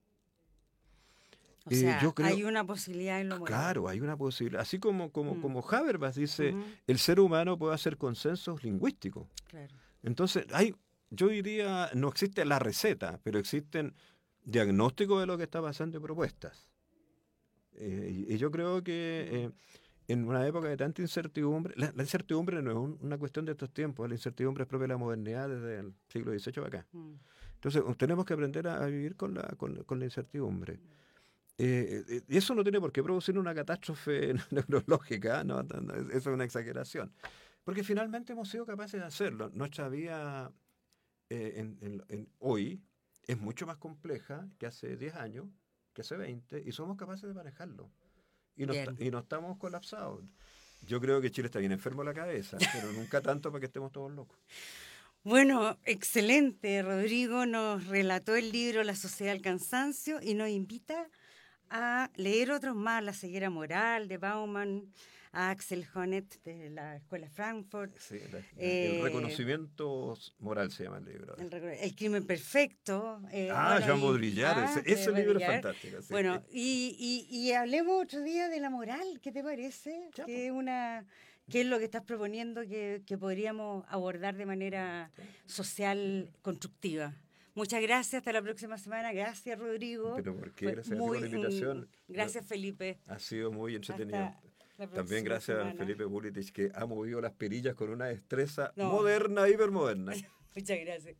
Speaker 4: O
Speaker 5: Eh,
Speaker 4: sea,
Speaker 5: yo creo-
Speaker 4: hay una posibilidad en lo moral.
Speaker 5: Claro, hay una posibilidad. Así como, como,
Speaker 4: Mm.
Speaker 5: como Habermas dice,
Speaker 4: Ujú.
Speaker 5: el ser humano puede hacer consensos lingüísticos.
Speaker 4: Claro.
Speaker 5: Entonces, hay, yo diría, no existe la receta, pero existen diagnósticos de lo que está pasando y propuestas. Eh, y, y yo creo que eh, en una época de tanta incertidumbre, la, la incertidumbre no es un- una cuestión de estos tiempos, la incertidumbre es propia de la modernidad desde el siglo dieciocho para acá.
Speaker 4: Mm.
Speaker 5: Entonces, tenemos que aprender a, a vivir con la, con, la- con la incertidumbre. Eh, eh, y eso no tiene por qué producir una catástrofe neurológica, ¿no? No, no, eso es una exageración. Porque finalmente hemos sido capaces de hacerlo. Nuestra vida eh, en, en- en hoy es mucho más compleja que hace diez años, que hace veinte, y somos capaces de manejarlo. Y no,
Speaker 4: Bien.
Speaker 5: esta- y no estamos colapsados. Yo creo que Chile está bien enfermo de la cabeza, pero nunca tanto para que estemos todos locos.
Speaker 4: Bueno, excelente. Rodrigo nos relató el libro La sociedad del cansancio y nos invita a leer otros más, La ceguera moral de Bauman, a Axel Honneth de la Escuela Frankfurt,
Speaker 5: Sí, la- la-
Speaker 4: Eh,
Speaker 5: el reconocimiento moral se llama el libro.
Speaker 4: El, recor- El crimen perfecto. eh,
Speaker 5: Ah, Jean
Speaker 4: y-
Speaker 5: Baudrillard,
Speaker 4: ah,
Speaker 5: ese,
Speaker 4: de
Speaker 5: ese libro es
Speaker 4: Baudrillard.
Speaker 5: fantástico. Sí.
Speaker 4: Bueno, y, y, y hablemos otro día de la moral, ¿qué te parece? ¿Qué, una, ¿Qué es lo que estás proponiendo que, que podríamos abordar de manera social constructiva? Muchas gracias, hasta la próxima semana. Gracias, Rodrigo.
Speaker 5: Pero ¿por qué?
Speaker 4: Fue
Speaker 5: Gracias
Speaker 4: muy,
Speaker 5: por la invitación.
Speaker 4: un, gracias, Felipe.
Speaker 5: Ha sido muy entretenido.
Speaker 4: Hasta
Speaker 5: También gracias
Speaker 4: semana.
Speaker 5: a Felipe Bulitic, que ha movido las perillas con una destreza
Speaker 4: No.
Speaker 5: moderna, hipermoderna.
Speaker 4: Muchas gracias.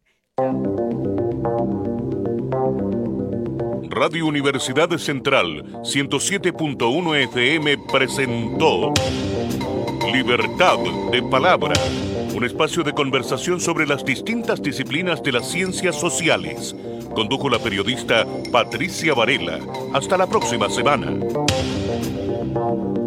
Speaker 1: Radio Universidad Central ciento siete punto uno F M presentó Libertad de Palabra, un espacio de conversación sobre las distintas disciplinas de las ciencias sociales. Condujo la periodista Patricia Varela. Hasta la próxima semana.